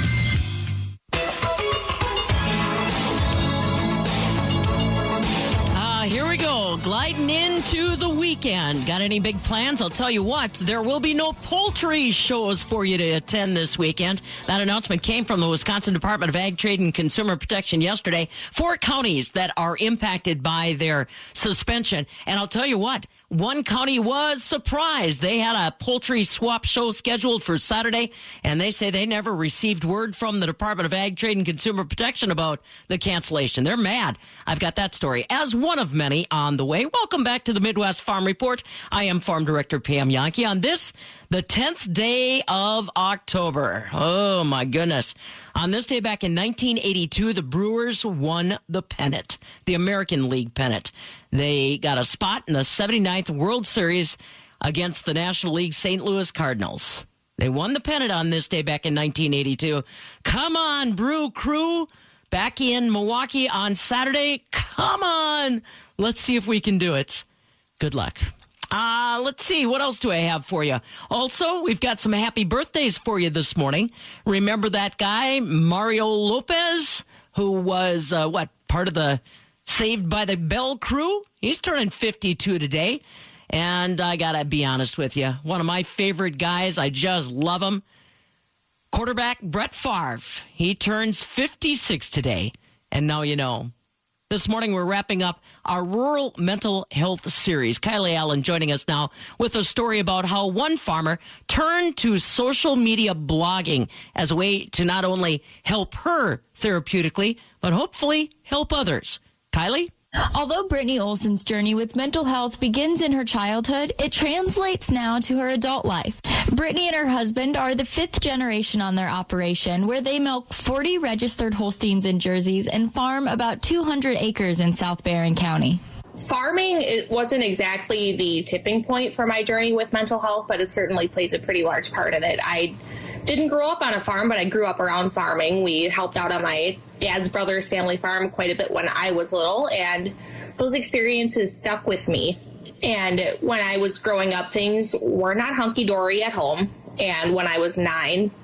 Speaker 3: Uh, here we go, gliding into the weekend. Got any big plans? I'll tell you what, there will be no poultry shows for you to attend this weekend. That announcement came from the Wisconsin Department of Ag, Trade, and Consumer Protection yesterday. Four counties that are impacted by their suspension. And I'll tell you what, one county was surprised. They had a poultry swap show scheduled for Saturday, and they say they never received word from the Department of Ag, Trade, and Consumer Protection about the cancellation. They're mad. I've got that story as one of many on the way. Welcome back to the Midwest Farm Report. I am Farm Director Pam Yankee on this, the tenth day of October. Oh, my goodness. On this day back in nineteen eighty-two, the Brewers won the pennant, the American League pennant. They got a spot in the seventy-ninth World Series against the National League Saint Louis Cardinals. They won the pennant on this day back in nineteen eighty-two. Come on, Brew Crew. Back in Milwaukee on Saturday. Come on. Let's see if we can do it. Good luck. Uh, let's see. What else do I have for you? Also, we've got some happy birthdays for you this morning. Remember that guy, Mario Lopez, who was, uh, what, part of the Saved by the Bell crew? He's turning fifty-two today. And I got to be honest with you, one of my favorite guys. I just love him. Quarterback Brett Favre. He turns fifty-six today. And now you know. This morning, we're wrapping up our Rural Mental Health Series. Kylie Allen joining us now with a story about how one farmer turned to social media blogging as a way to not only help her therapeutically, but hopefully help others. Kylie?
Speaker 4: Although Brittany Olson's journey with mental health begins in her childhood, it translates now to her adult life. Brittany and her husband are the fifth generation on their operation, where they milk forty registered Holsteins in Jerseys and farm about two hundred acres in South Barron County.
Speaker 11: Farming, it wasn't exactly the tipping point for my journey with mental health, but it certainly plays a pretty large part in it. I didn't grow up on a farm, but I grew up around farming. We helped out on my dad's brother's family farm quite a bit when I was little, and those experiences stuck with me. And when I was growing up, things were not hunky-dory at home. And when I was nine,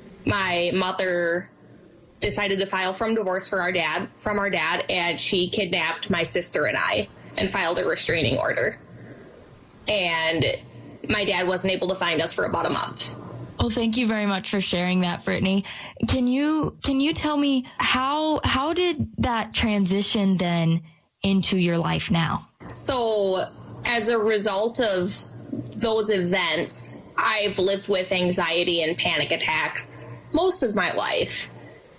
Speaker 11: my mother decided to file from divorce for our dad, from our dad, and she kidnapped my sister and I and filed a restraining order. And my dad wasn't able to find us for about a month.
Speaker 4: Well, thank you very much for sharing that, Brittany. Can you can you tell me how how did that transition then into your life now?
Speaker 11: So, as a result of those events, I've lived with anxiety and panic attacks most of my life.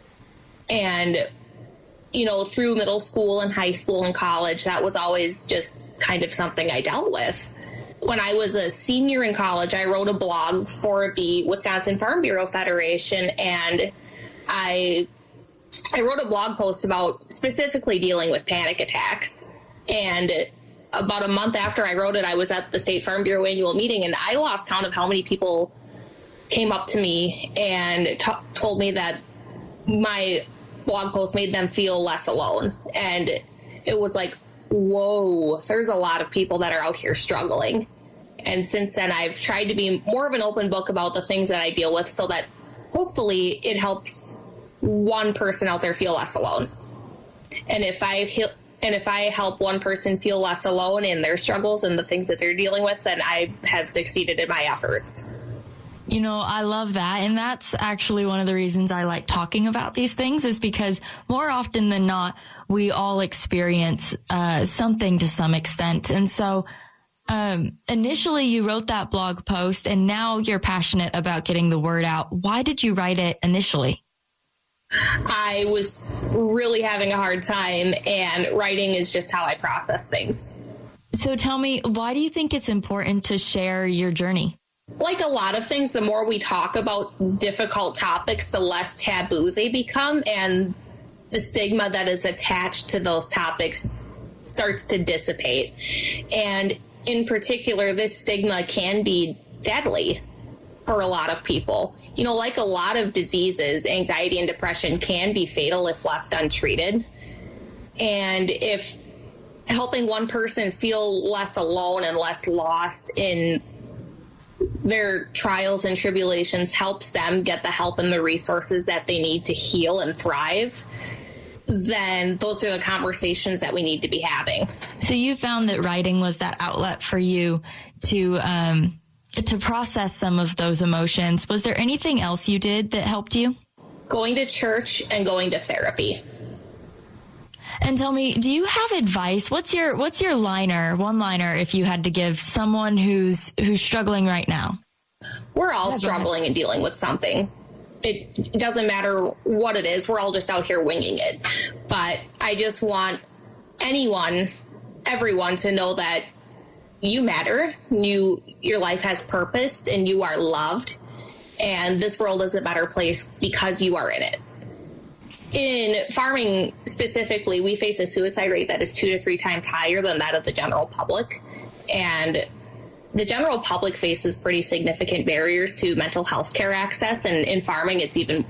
Speaker 11: And, you know, through middle school and high school and college, that was always just kind of something I dealt with. When I was a senior in college, I wrote a blog for the Wisconsin Farm Bureau Federation, and I I wrote a blog post about specifically dealing with panic attacks. And about a month after I wrote it, I was at the State Farm Bureau annual meeting, and I lost count of how many people came up to me and t- told me that my blog post made them feel less alone. And it was like, whoa, there's a lot of people that are out here struggling. And since then, I've tried to be more of an open book about the things that I deal with so that hopefully it helps one person out there feel less alone. And if I And if I help one person feel less alone in their struggles and the things that they're dealing with, then I have succeeded in my efforts.
Speaker 4: You know, I love that. And that's actually one of the reasons I like talking about these things, is because more often than not, we all experience uh, something to some extent. And so um, initially you wrote that blog post and now you're passionate about getting the word out. Why did you write it initially?
Speaker 11: I was really having a hard time, and writing is just how I process things.
Speaker 4: So tell me, why do you think it's important to share your journey?
Speaker 11: Like a lot of things, the more we talk about difficult topics, the less taboo they become, and the stigma that is attached to those topics starts to dissipate. And in particular, this stigma can be deadly for a lot of people. You know, like a lot of diseases, anxiety and depression can be fatal if left untreated. And if helping one person feel less alone and less lost in their trials and tribulations helps them get the help and the resources that they need to heal and thrive, then those are the conversations that we need to be having.
Speaker 4: So you found that writing was that outlet for you to um, to process some of those emotions. Was there anything else you did that helped you?
Speaker 11: Going to church and going to therapy.
Speaker 4: And tell me, do you have advice? What's your what's your liner, one liner, if you had to give someone who's who's struggling right now?
Speaker 11: We're all struggling and dealing with something. It, it doesn't matter what it is. We're all just out here winging it. But I just want anyone, everyone to know that you matter. You, your life has purpose and you are loved. And this world is a better place because you are in it. In farming specifically, we face a suicide rate that is two to three times higher than that of the general public. And the general public faces pretty significant barriers to mental health care access. And in farming, it's even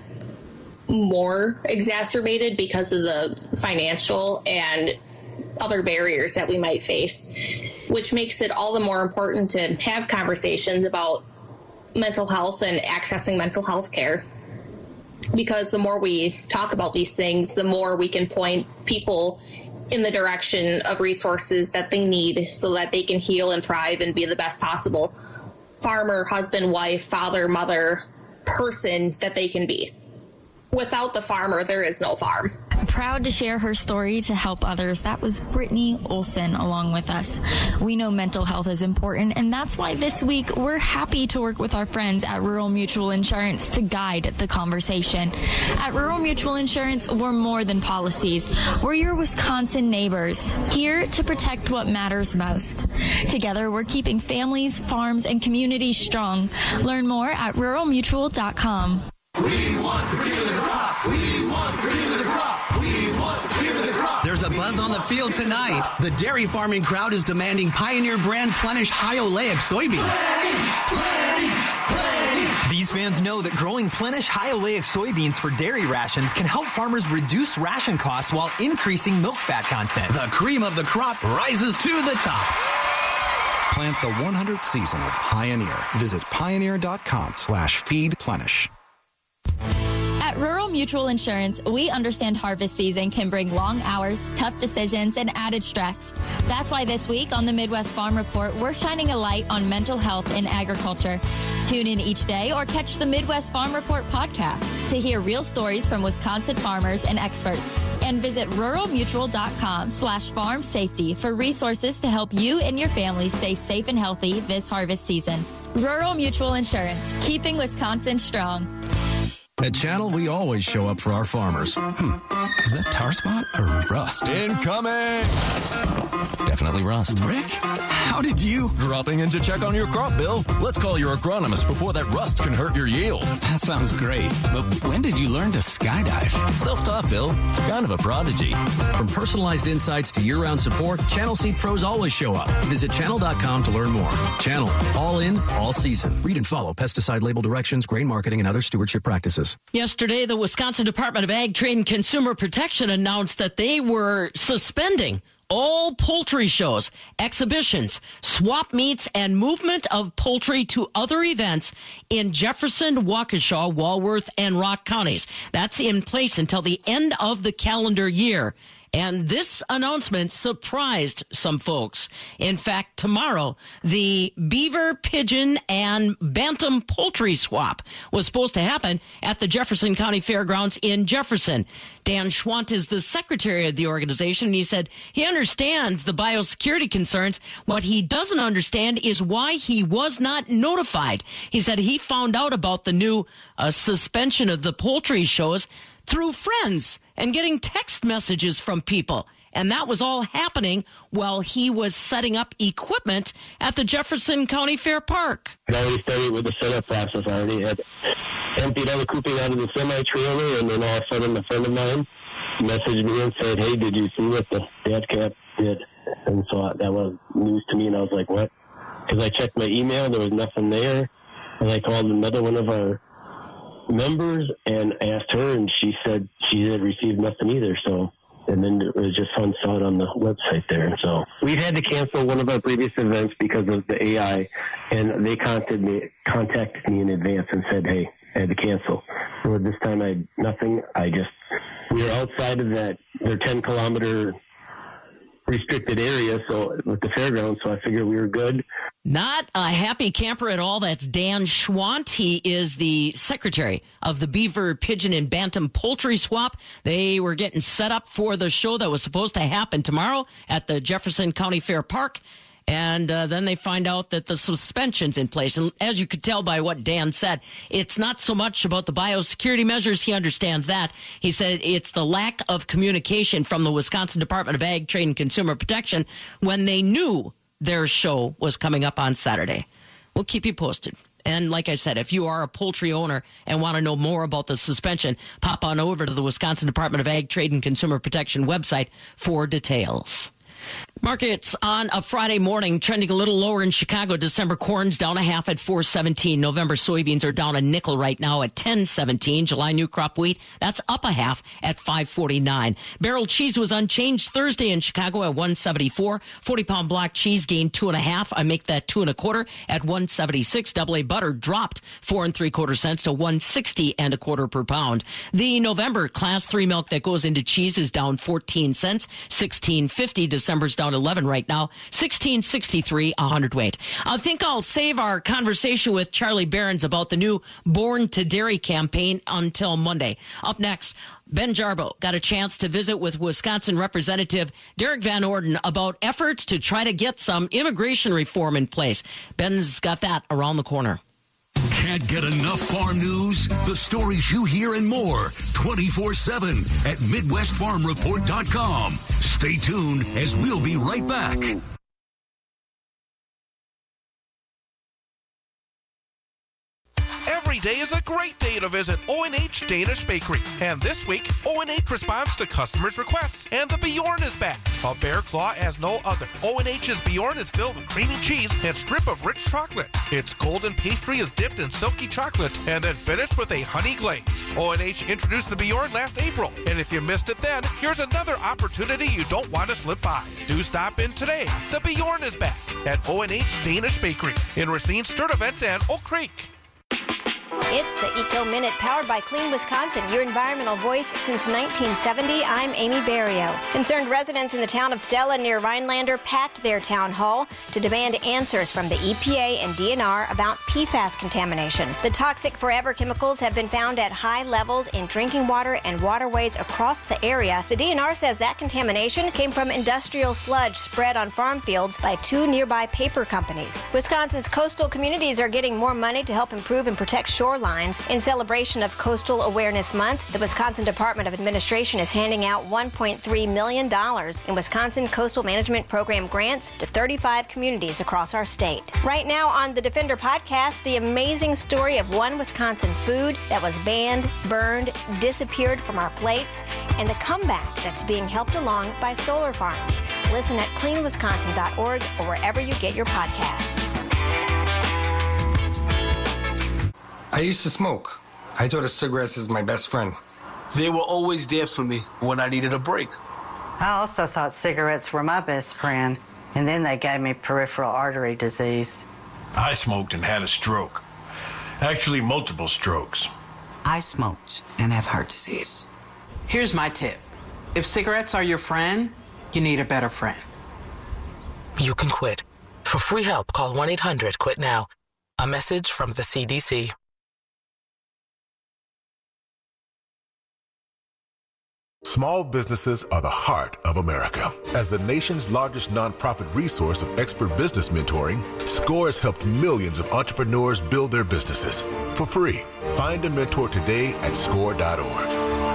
Speaker 11: more exacerbated because of the financial and other barriers that we might face, which makes it all the more important to have conversations about mental health and accessing mental health care. Because the more we talk about these things, the more we can point people in the direction of resources that they need so that they can heal and thrive and be the best possible farmer, husband, wife, father, mother, person that they can be. Without the farmer, there is no farm.
Speaker 4: Proud to share her story to help others. That was Brittany Olson along with us. We know mental health is important, and that's why this week we're happy to work with our friends at Rural Mutual Insurance to guide the conversation. At Rural Mutual Insurance, we're more than policies. We're your Wisconsin neighbors, here to protect what matters most. Together, we're keeping families, farms, and communities strong. Learn more at rural mutual dot com.
Speaker 5: We want the cream of the crop. We want the cream of the crop. We want the cream of the crop.
Speaker 12: There's a buzz on the field tonight. The dairy farming crowd is demanding Pioneer brand Plenish high oleic soybeans.
Speaker 5: Plenty, plenty, plenty.
Speaker 13: These fans know that growing Plenish high oleic soybeans for dairy rations can help farmers reduce ration costs while increasing milk fat content.
Speaker 12: The cream of the crop rises to the top.
Speaker 27: Plant the one hundredth season of Pioneer. Visit pioneer.com slash feed Plenish.
Speaker 4: At Rural Mutual Insurance, we understand harvest season can bring long hours, tough decisions, and added stress. That's why this week on the Midwest Farm Report, we're shining a light on mental health in agriculture. Tune in each day or catch the Midwest Farm Report podcast to hear real stories from Wisconsin farmers and experts. And visit rural mutual dot com slash farm safety for resources to help you and your family stay safe and healthy this harvest season. Rural Mutual Insurance, keeping Wisconsin strong.
Speaker 14: At Channel, we always show up for our farmers. Hmm. Is that tar spot or rust? Incoming! Definitely rust. Rick, how did you? Dropping in to check on your crop, Bill. Let's call your agronomist before that rust can hurt your yield. That sounds great, but when did you learn to skydive? Self-taught, Bill. Kind of a prodigy. From personalized insights to year-round support, Channel Seed Pros always show up. Visit channel dot com to learn more. Channel, all in, all season. Read and follow pesticide label directions, grain marketing, and other stewardship practices.
Speaker 3: Yesterday, the Wisconsin Department of Ag, Trade, and Consumer Protection announced that they were suspending all poultry shows, exhibitions, swap meets, and movement of poultry to other events in Jefferson, Waukesha, Walworth, and Rock counties. That's in place until the end of the calendar year. And this announcement surprised some folks. In fact, tomorrow, the beaver, pigeon, and bantam poultry swap was supposed to happen at the Jefferson County Fairgrounds in Jefferson. Dan Schwant is the secretary of the organization, and he said he understands the biosecurity concerns. What he doesn't understand is why he was not notified. He said he found out about the new uh, suspension of the poultry shows through friends and getting text messages from people. And that was all happening while he was setting up equipment at the Jefferson County Fair Park.
Speaker 6: I already started with the setup process. I already had emptied all the cooping out of the semi-trailer, and then all of a sudden a friend of mine messaged me and said, hey, did you see what the dad cap did? And so that was news to me, and I was like, what? Because I checked my email, there was nothing there, and I called another one of our members and asked her, and she said she had received nothing either. So, and then it was just fun, saw it on the website there. And so we had to cancel one of our previous events because of the A I, and they contacted me, contacted me in advance and said, hey, I had to cancel. So this time I had nothing. I just, we were outside of that, their ten kilometer restricted area, so with the fairgrounds, so I figured we were good.
Speaker 3: Not a happy camper at all. That's Dan Schwant. He is the secretary of the Beaver, Pigeon, and Bantam Poultry Swap. They were getting set up for the show that was supposed to happen tomorrow at the Jefferson County Fair Park. And uh, then they find out that the suspension's in place. And as you could tell by what Dan said, it's not so much about the biosecurity measures. He understands that. He said it's the lack of communication from the Wisconsin Department of Ag, Trade, and Consumer Protection when they knew their show was coming up on Saturday. We'll keep you posted. And like I said, if you are a poultry owner and want to know more about the suspension, pop on over to the Wisconsin Department of Ag, Trade, and Consumer Protection website for details. Markets on a Friday morning trending a little lower in Chicago. December corn's down a half at four seventeen. November soybeans are down a nickel right now at ten seventeen. July new crop wheat, that's up a half at five forty-nine. Barrel cheese was unchanged Thursday in Chicago at one seventy-four. forty pound block cheese gained two and a half. I make that two and a quarter at one seventy-six. Double A butter dropped four and three quarter cents to one sixty and a quarter per pound. The November class three milk that goes into cheese is down fourteen cents, sixteen fifty. December's down eleven right now, sixteen sixty-three a hundredweight. I think I'll save our conversation with Charlie Behrens about the new Born to Dairy campaign until Monday. Up next, Ben Jarbo got a chance to visit with Wisconsin Representative Derek Van Orden about efforts to try to get some immigration reform in place. Ben's got that around the corner.
Speaker 1: Can't get enough farm news? The stories you hear and more twenty-four seven at Midwest Farm Report dot com. Stay tuned as we'll be right back.
Speaker 7: Every day is a great day to visit O and H Danish Bakery. And this week, O and H responds to customers' requests, and the Bjorn is back. A bear claw as no other. O and H's Bjorn is filled with creamy cheese and strip of rich chocolate. Its golden pastry is dipped in silky chocolate and then finished with a honey glaze. O and H introduced the Bjorn last April, and if you missed it then, here's another opportunity you don't want to slip by. Do stop in today. The Bjorn is back at O and H Danish Bakery in Racine, Sturtevant, and Oak Creek.
Speaker 8: It's the Eco Minute, powered by Clean Wisconsin, your environmental voice since nineteen seventy. I'm Amy Barrio. Concerned residents in the town of Stella near Rhinelander packed their town hall to demand answers from the E P A and D N R about P FAS contamination. The toxic forever chemicals have been found at high levels in drinking water and waterways across the area. The D N R says that contamination came from industrial sludge spread on farm fields by two nearby paper companies. Wisconsin's coastal communities are getting more money to help improve and protect shorelines. In celebration of Coastal Awareness Month, the Wisconsin Department of Administration is handing out one point three million dollars in Wisconsin Coastal Management Program grants to thirty-five communities across our state. Right now on the Defender podcast, the amazing story of one Wisconsin food that was banned, burned, disappeared from our plates, and the comeback that's being helped along by solar farms. Listen at clean wisconsin dot org or wherever you get your podcasts.
Speaker 9: I used to smoke. I thought of cigarettes as my best friend.
Speaker 15: They were always there for me when I needed a break.
Speaker 16: I also thought cigarettes were my best friend, and then they gave me peripheral artery disease.
Speaker 17: I smoked and had a stroke. Actually, multiple strokes.
Speaker 22: I smoked and have heart disease. Here's my tip.
Speaker 10: If cigarettes are your friend, you need a better friend.
Speaker 18: You can quit. For free help, call one eight hundred quit now. A message from the C D C.
Speaker 19: Small businesses are the heart of America. As the nation's largest nonprofit resource of expert business mentoring, SCORE has helped millions of entrepreneurs build their businesses for free. Find a mentor today at score dot org.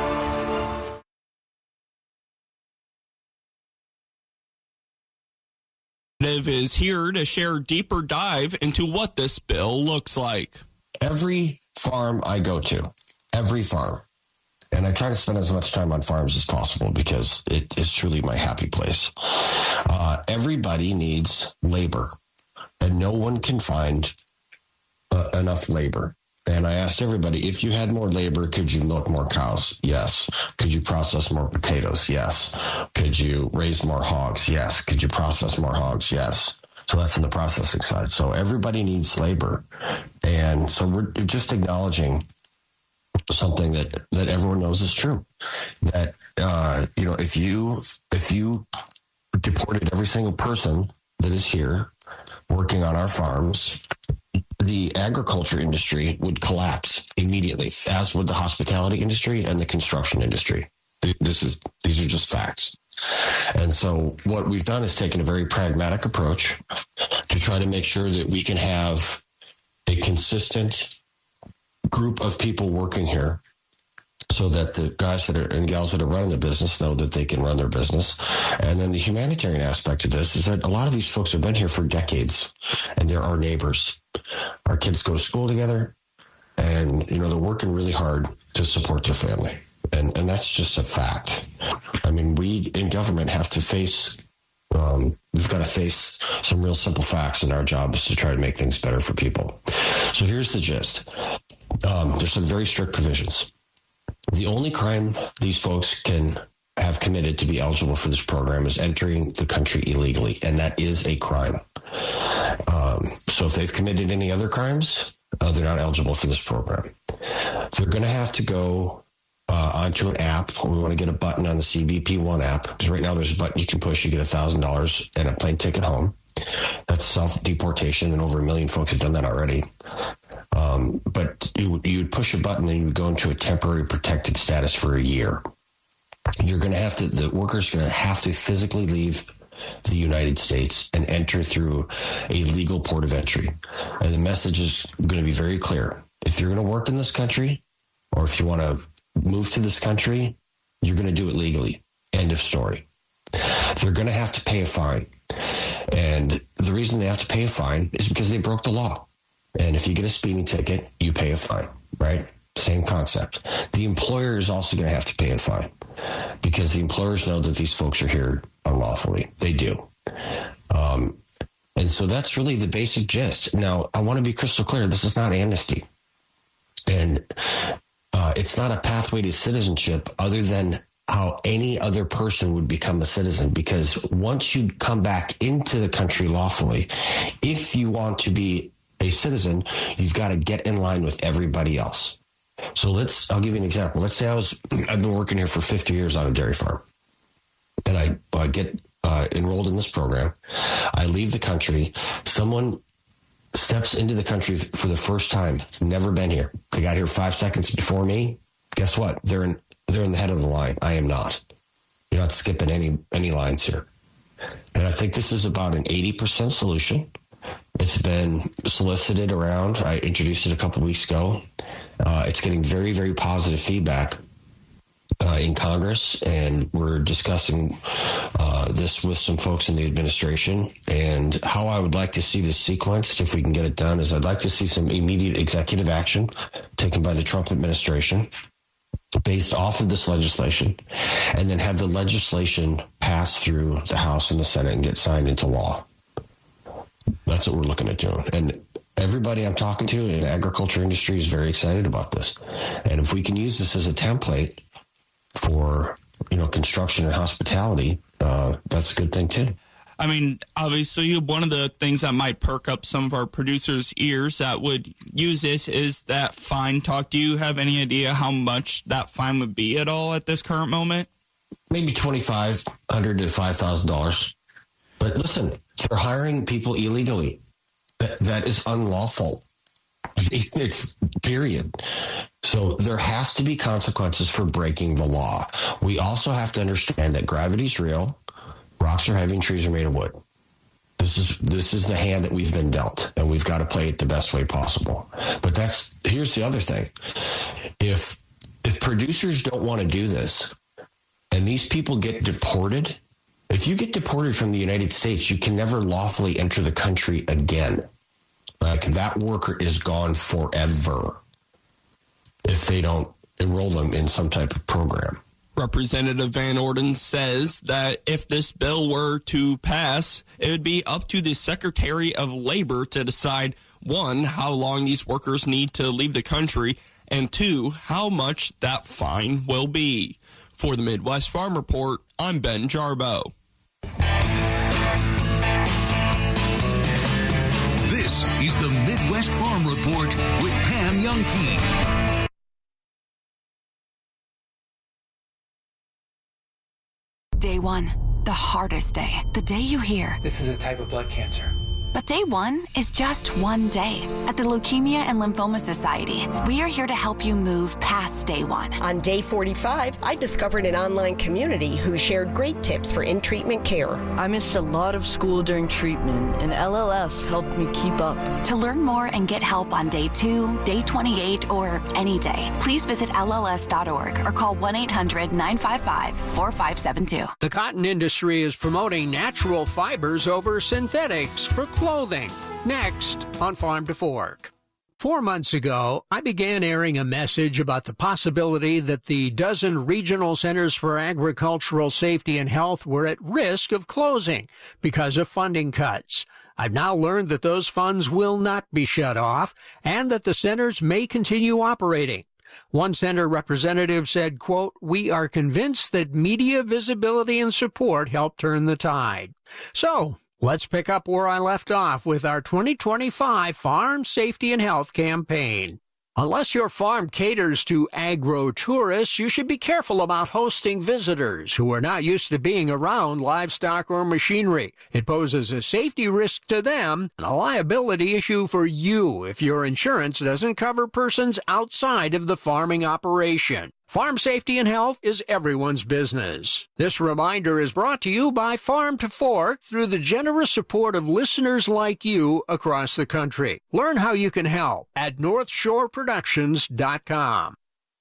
Speaker 20: Is here to share a deeper dive into what this bill looks like.
Speaker 21: Every farm I go to, every farm, and I try to spend as much time on farms as possible because it is truly my happy place. Uh, everybody needs labor, and no one can find uh, enough labor. And I asked everybody, if you had more labor, could you milk more cows? Yes. Could you process more potatoes? Yes. Could you raise more hogs? Yes. Could you process more hogs? Yes. So that's in the processing side. So everybody needs labor. And so we're just acknowledging something that, that everyone knows is true. That, uh, you know, if you, if you deported every single person that is here working on our farms, the agriculture industry would collapse immediately, as would the hospitality industry and the construction industry. This is, these are just facts. And so what we've done is taken a very pragmatic approach to try to make sure that we can have a consistent group of people working here so that the guys that are and gals that are running the business know that they can run their business. And then the humanitarian aspect of this is that a lot of these folks have been here for decades, and they're our neighbors. Our kids go to school together, and, you know, they're working really hard to support their family. And, and that's just a fact. I mean, we in government have to face, um, we've got to face some real simple facts, and our job is to try to make things better for people. So here's the gist. Um, there's some very strict provisions. The only crime these folks can have committed to be eligible for this program is entering the country illegally, and that is a crime. Um, so if they've committed any other crimes, uh, they're not eligible for this program. They're going to have to go uh, onto an app. We want to get a button on the C B P one app, because right now there's a button you can push. You get one thousand dollars and a plane ticket home. That's self-deportation, and over a million folks have done that already. Um, but you, you would push a button and you would go into a temporary protected status for a year. You're going to have to, the workers are going to have to physically leave the United States and enter through a legal port of entry. And the message is going to be very clear. If you're going to work in this country, or if you want to move to this country, you're going to do it legally. End of story. They're going to have to pay a fine. And the reason they have to pay a fine is because they broke the law. And if you get a speeding ticket, you pay a fine, right? Same concept. The employer is also going to have to pay a fine, because the employers know that these folks are here unlawfully. They do. Um, and so that's really the basic gist. Now, I want to be crystal clear. This is not amnesty. And uh, it's not a pathway to citizenship other than how any other person would become a citizen. Because once you come back into the country lawfully, if you want to be a citizen, you've got to get in line with everybody else. So let's, I'll give you an example. Let's say I was, I've been working here for fifty years on a dairy farm, and I, I get uh, enrolled in this program. I leave the country. Someone steps into the country for the first time, never been here. They got here five seconds before me. Guess what? They're in, they're in the head of the line. I am not. You're not skipping any, any lines here. And I think this is about an eighty percent solution. It's been solicited around. I introduced it a couple of weeks ago. Uh, it's getting very, very positive feedback uh, in Congress, and we're discussing uh, this with some folks in the administration. And how I would like to see this sequenced, if we can get it done, is I'd like to see some immediate executive action taken by the Trump administration based off of this legislation, and then have the legislation pass through the House and the Senate and get signed into law. That's what we're looking at doing. And everybody I'm talking to in the agriculture industry is very excited about this. And if we can use this as a template for, you know, construction and hospitality, uh, that's a good thing too.
Speaker 20: I mean, obviously, one of the things that might perk up some of our producers' ears that would use this is that fine talk. Do you have any idea how much that fine would be at all at this current moment?
Speaker 21: maybe twenty-five hundred dollars to five thousand dollars. But listen, they're hiring people illegally. That, that is unlawful. It's period. So there has to be consequences for breaking the law. We also have to understand that gravity's real. Rocks are heavy and trees are made of wood. This is this is the hand that we've been dealt, and we've got to play it the best way possible. But that's here's the other thing. If if producers don't want to do this, and these people get deported, if you get deported from the United States, you can never lawfully enter the country again. Like, that worker is gone forever if they don't enroll them in some type of program.
Speaker 20: Representative Van Orden says that if this bill were to pass, it would be up to the Secretary of Labor to decide, one, how long these workers need to leave the country, and two, how much that fine will be. For the Midwest Farm Report, I'm Ben Jarbo.
Speaker 1: This is the Midwest Farm Report with Pam Youngkey.
Speaker 2: Day one, the hardest day. The day you hear,
Speaker 11: this is a type of blood cancer.
Speaker 2: But day one is just one day. At the Leukemia and Lymphoma Society, we are here to help you move past day one.
Speaker 22: On day forty-five, I discovered an online community who shared great tips for in-treatment care.
Speaker 23: I missed a lot of school during treatment, and L L S helped me keep up.
Speaker 2: To learn more and get help on day two, day twenty-eight, or any day, please visit L L S dot org or call one eight hundred nine five five four five seven two.
Speaker 24: The cotton industry is promoting natural fibers over synthetics for clothing. Next on Farm to Fork. Four months ago, I began airing a message about the possibility that the dozen regional centers for agricultural safety and health were at risk of closing because of funding cuts. I've now learned that those funds will not be shut off and that the centers may continue operating. One center representative said, quote, "We are convinced that media visibility and support help turn the tide." So, let's pick up where I left off with our twenty twenty-five Farm Safety and Health campaign. Unless your farm caters to agro-tourists, you should be careful about hosting visitors who are not used to being around livestock or machinery. It poses a safety risk to them and a liability issue for you if your insurance doesn't cover persons outside of the farming operation. Farm safety and health is everyone's business. This reminder is brought to you by Farm to Fork through the generous support of listeners like you across the country. Learn how you can help at north shore productions dot com.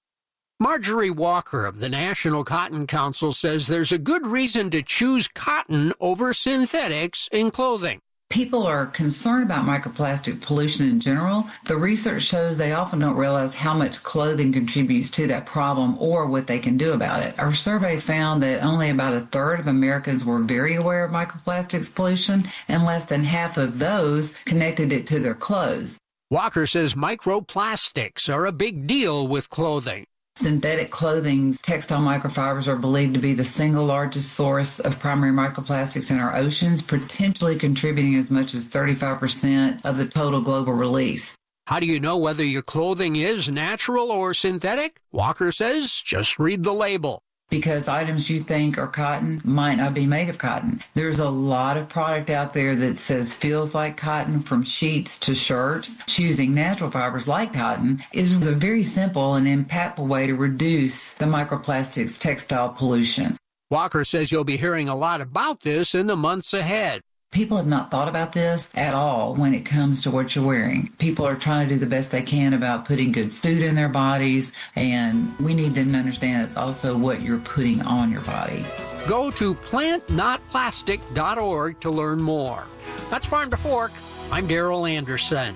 Speaker 24: Marjorie Walker of the National Cotton Council says there's a good reason to choose cotton over synthetics in clothing.
Speaker 25: People are concerned about microplastic pollution in general. The research shows they often don't realize how much clothing contributes to that problem or what they can do about it. Our survey found that only about a third of Americans were very aware of microplastics pollution, and less than half of those connected it to their clothes.
Speaker 24: Walker says microplastics are a big deal with clothing.
Speaker 25: Synthetic clothing's textile microfibers are believed to be the single largest source of primary microplastics in our oceans, potentially contributing as much as thirty-five percent of the total global release.
Speaker 24: How do you know whether your clothing is natural or synthetic? Walker says just read the label.
Speaker 25: Because items you think are cotton might not be made of cotton. There's a lot of product out there that says feels like cotton, from sheets to shirts. Choosing natural fibers like cotton is a very simple and impactful way to reduce the microplastics textile pollution.
Speaker 24: Walker says you'll be hearing a lot about this in the months ahead.
Speaker 25: People have not thought about this at all when it comes to what you're wearing. People are trying to do the best they can about putting good food in their bodies, and we need them to understand it's also what you're putting on your body.
Speaker 24: Go to plant not plastic dot org to learn more. That's Farm to Fork. I'm Daryl Anderson.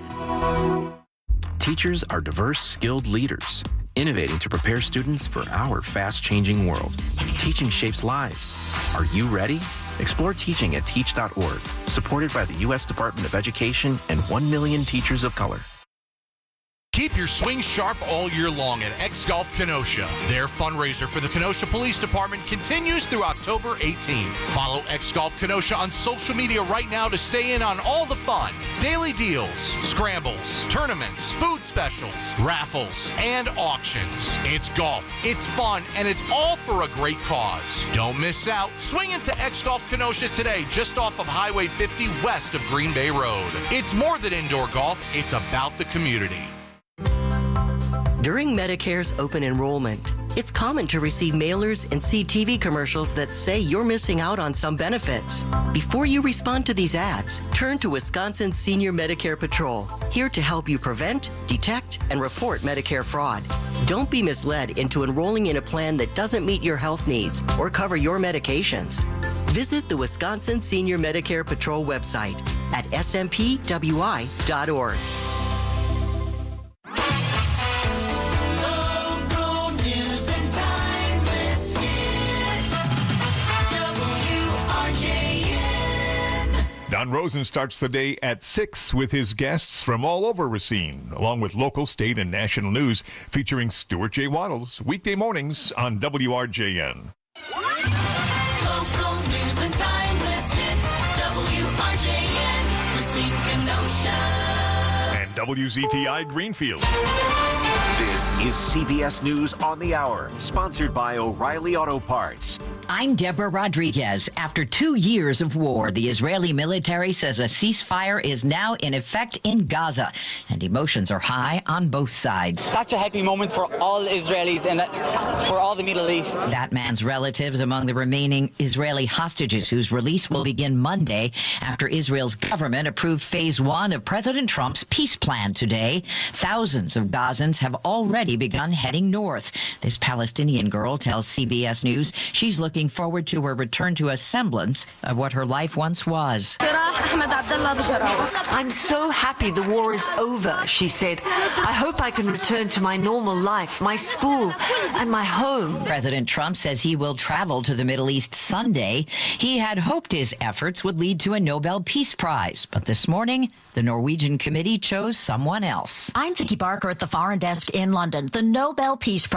Speaker 26: Teachers are diverse, skilled leaders, innovating to prepare students for our fast-changing world. Teaching shapes lives. Are you ready? Explore teaching at teach dot org, supported by the U S Department of Education and one million teachers of color.
Speaker 4: Keep your swing sharp all year long at X-Golf Kenosha. Their fundraiser for the Kenosha Police Department continues through October eighteenth. Follow X-Golf Kenosha on social media right now to stay in on all the fun. Daily deals, scrambles, tournaments, food specials, raffles, and auctions. It's golf, it's fun, and it's all for a great cause. Don't miss out. Swing into X-Golf Kenosha today, just off of Highway fifty west of Green Bay Road. It's more than indoor golf, it's about the community.
Speaker 5: During Medicare's open enrollment, it's common to receive mailers and see T V commercials that say you're missing out on some benefits. Before you respond to these ads, turn to Wisconsin Senior Medicare Patrol, here to help you prevent, detect, and report Medicare fraud. Don't be misled into enrolling in a plan that doesn't meet your health needs or cover your medications. Visit the Wisconsin Senior Medicare Patrol website at s m p w i dot org.
Speaker 11: Don Rosen starts the day at six with his guests from all over Racine, along with local, state, and national news featuring Stuart J. Waddles, weekday mornings on W R J N.
Speaker 12: Local news and timeless hits, W R J N, Racine, Kenosha.
Speaker 11: And W Z T I Greenfield.
Speaker 13: This is C B S News on the Hour, sponsored by O'Reilly Auto Parts.
Speaker 14: I'm Deborah Rodriguez. After two years of war, the Israeli military says a ceasefire is now in effect in Gaza, and emotions are high on both sides.
Speaker 27: Such a happy moment for all Israelis and for all the Middle East.
Speaker 14: That man's relatives among the remaining Israeli hostages, whose release will begin Monday after Israel's government approved phase one of President Trump's peace plan today. Thousands of Gazans have already begun heading north. This Palestinian girl tells C B S News she's looking forward to her return to a semblance of what her life once was.
Speaker 28: I'm so happy the war is over, she said. I hope I can return to my normal life, my school, and my home.
Speaker 14: President Trump says he will travel to the Middle East Sunday. He had hoped his efforts would lead to a Nobel Peace Prize, but this morning, the Norwegian committee chose someone else.
Speaker 29: I'm Vicki Barker at the Foreign Desk in London. The Nobel Peace Prize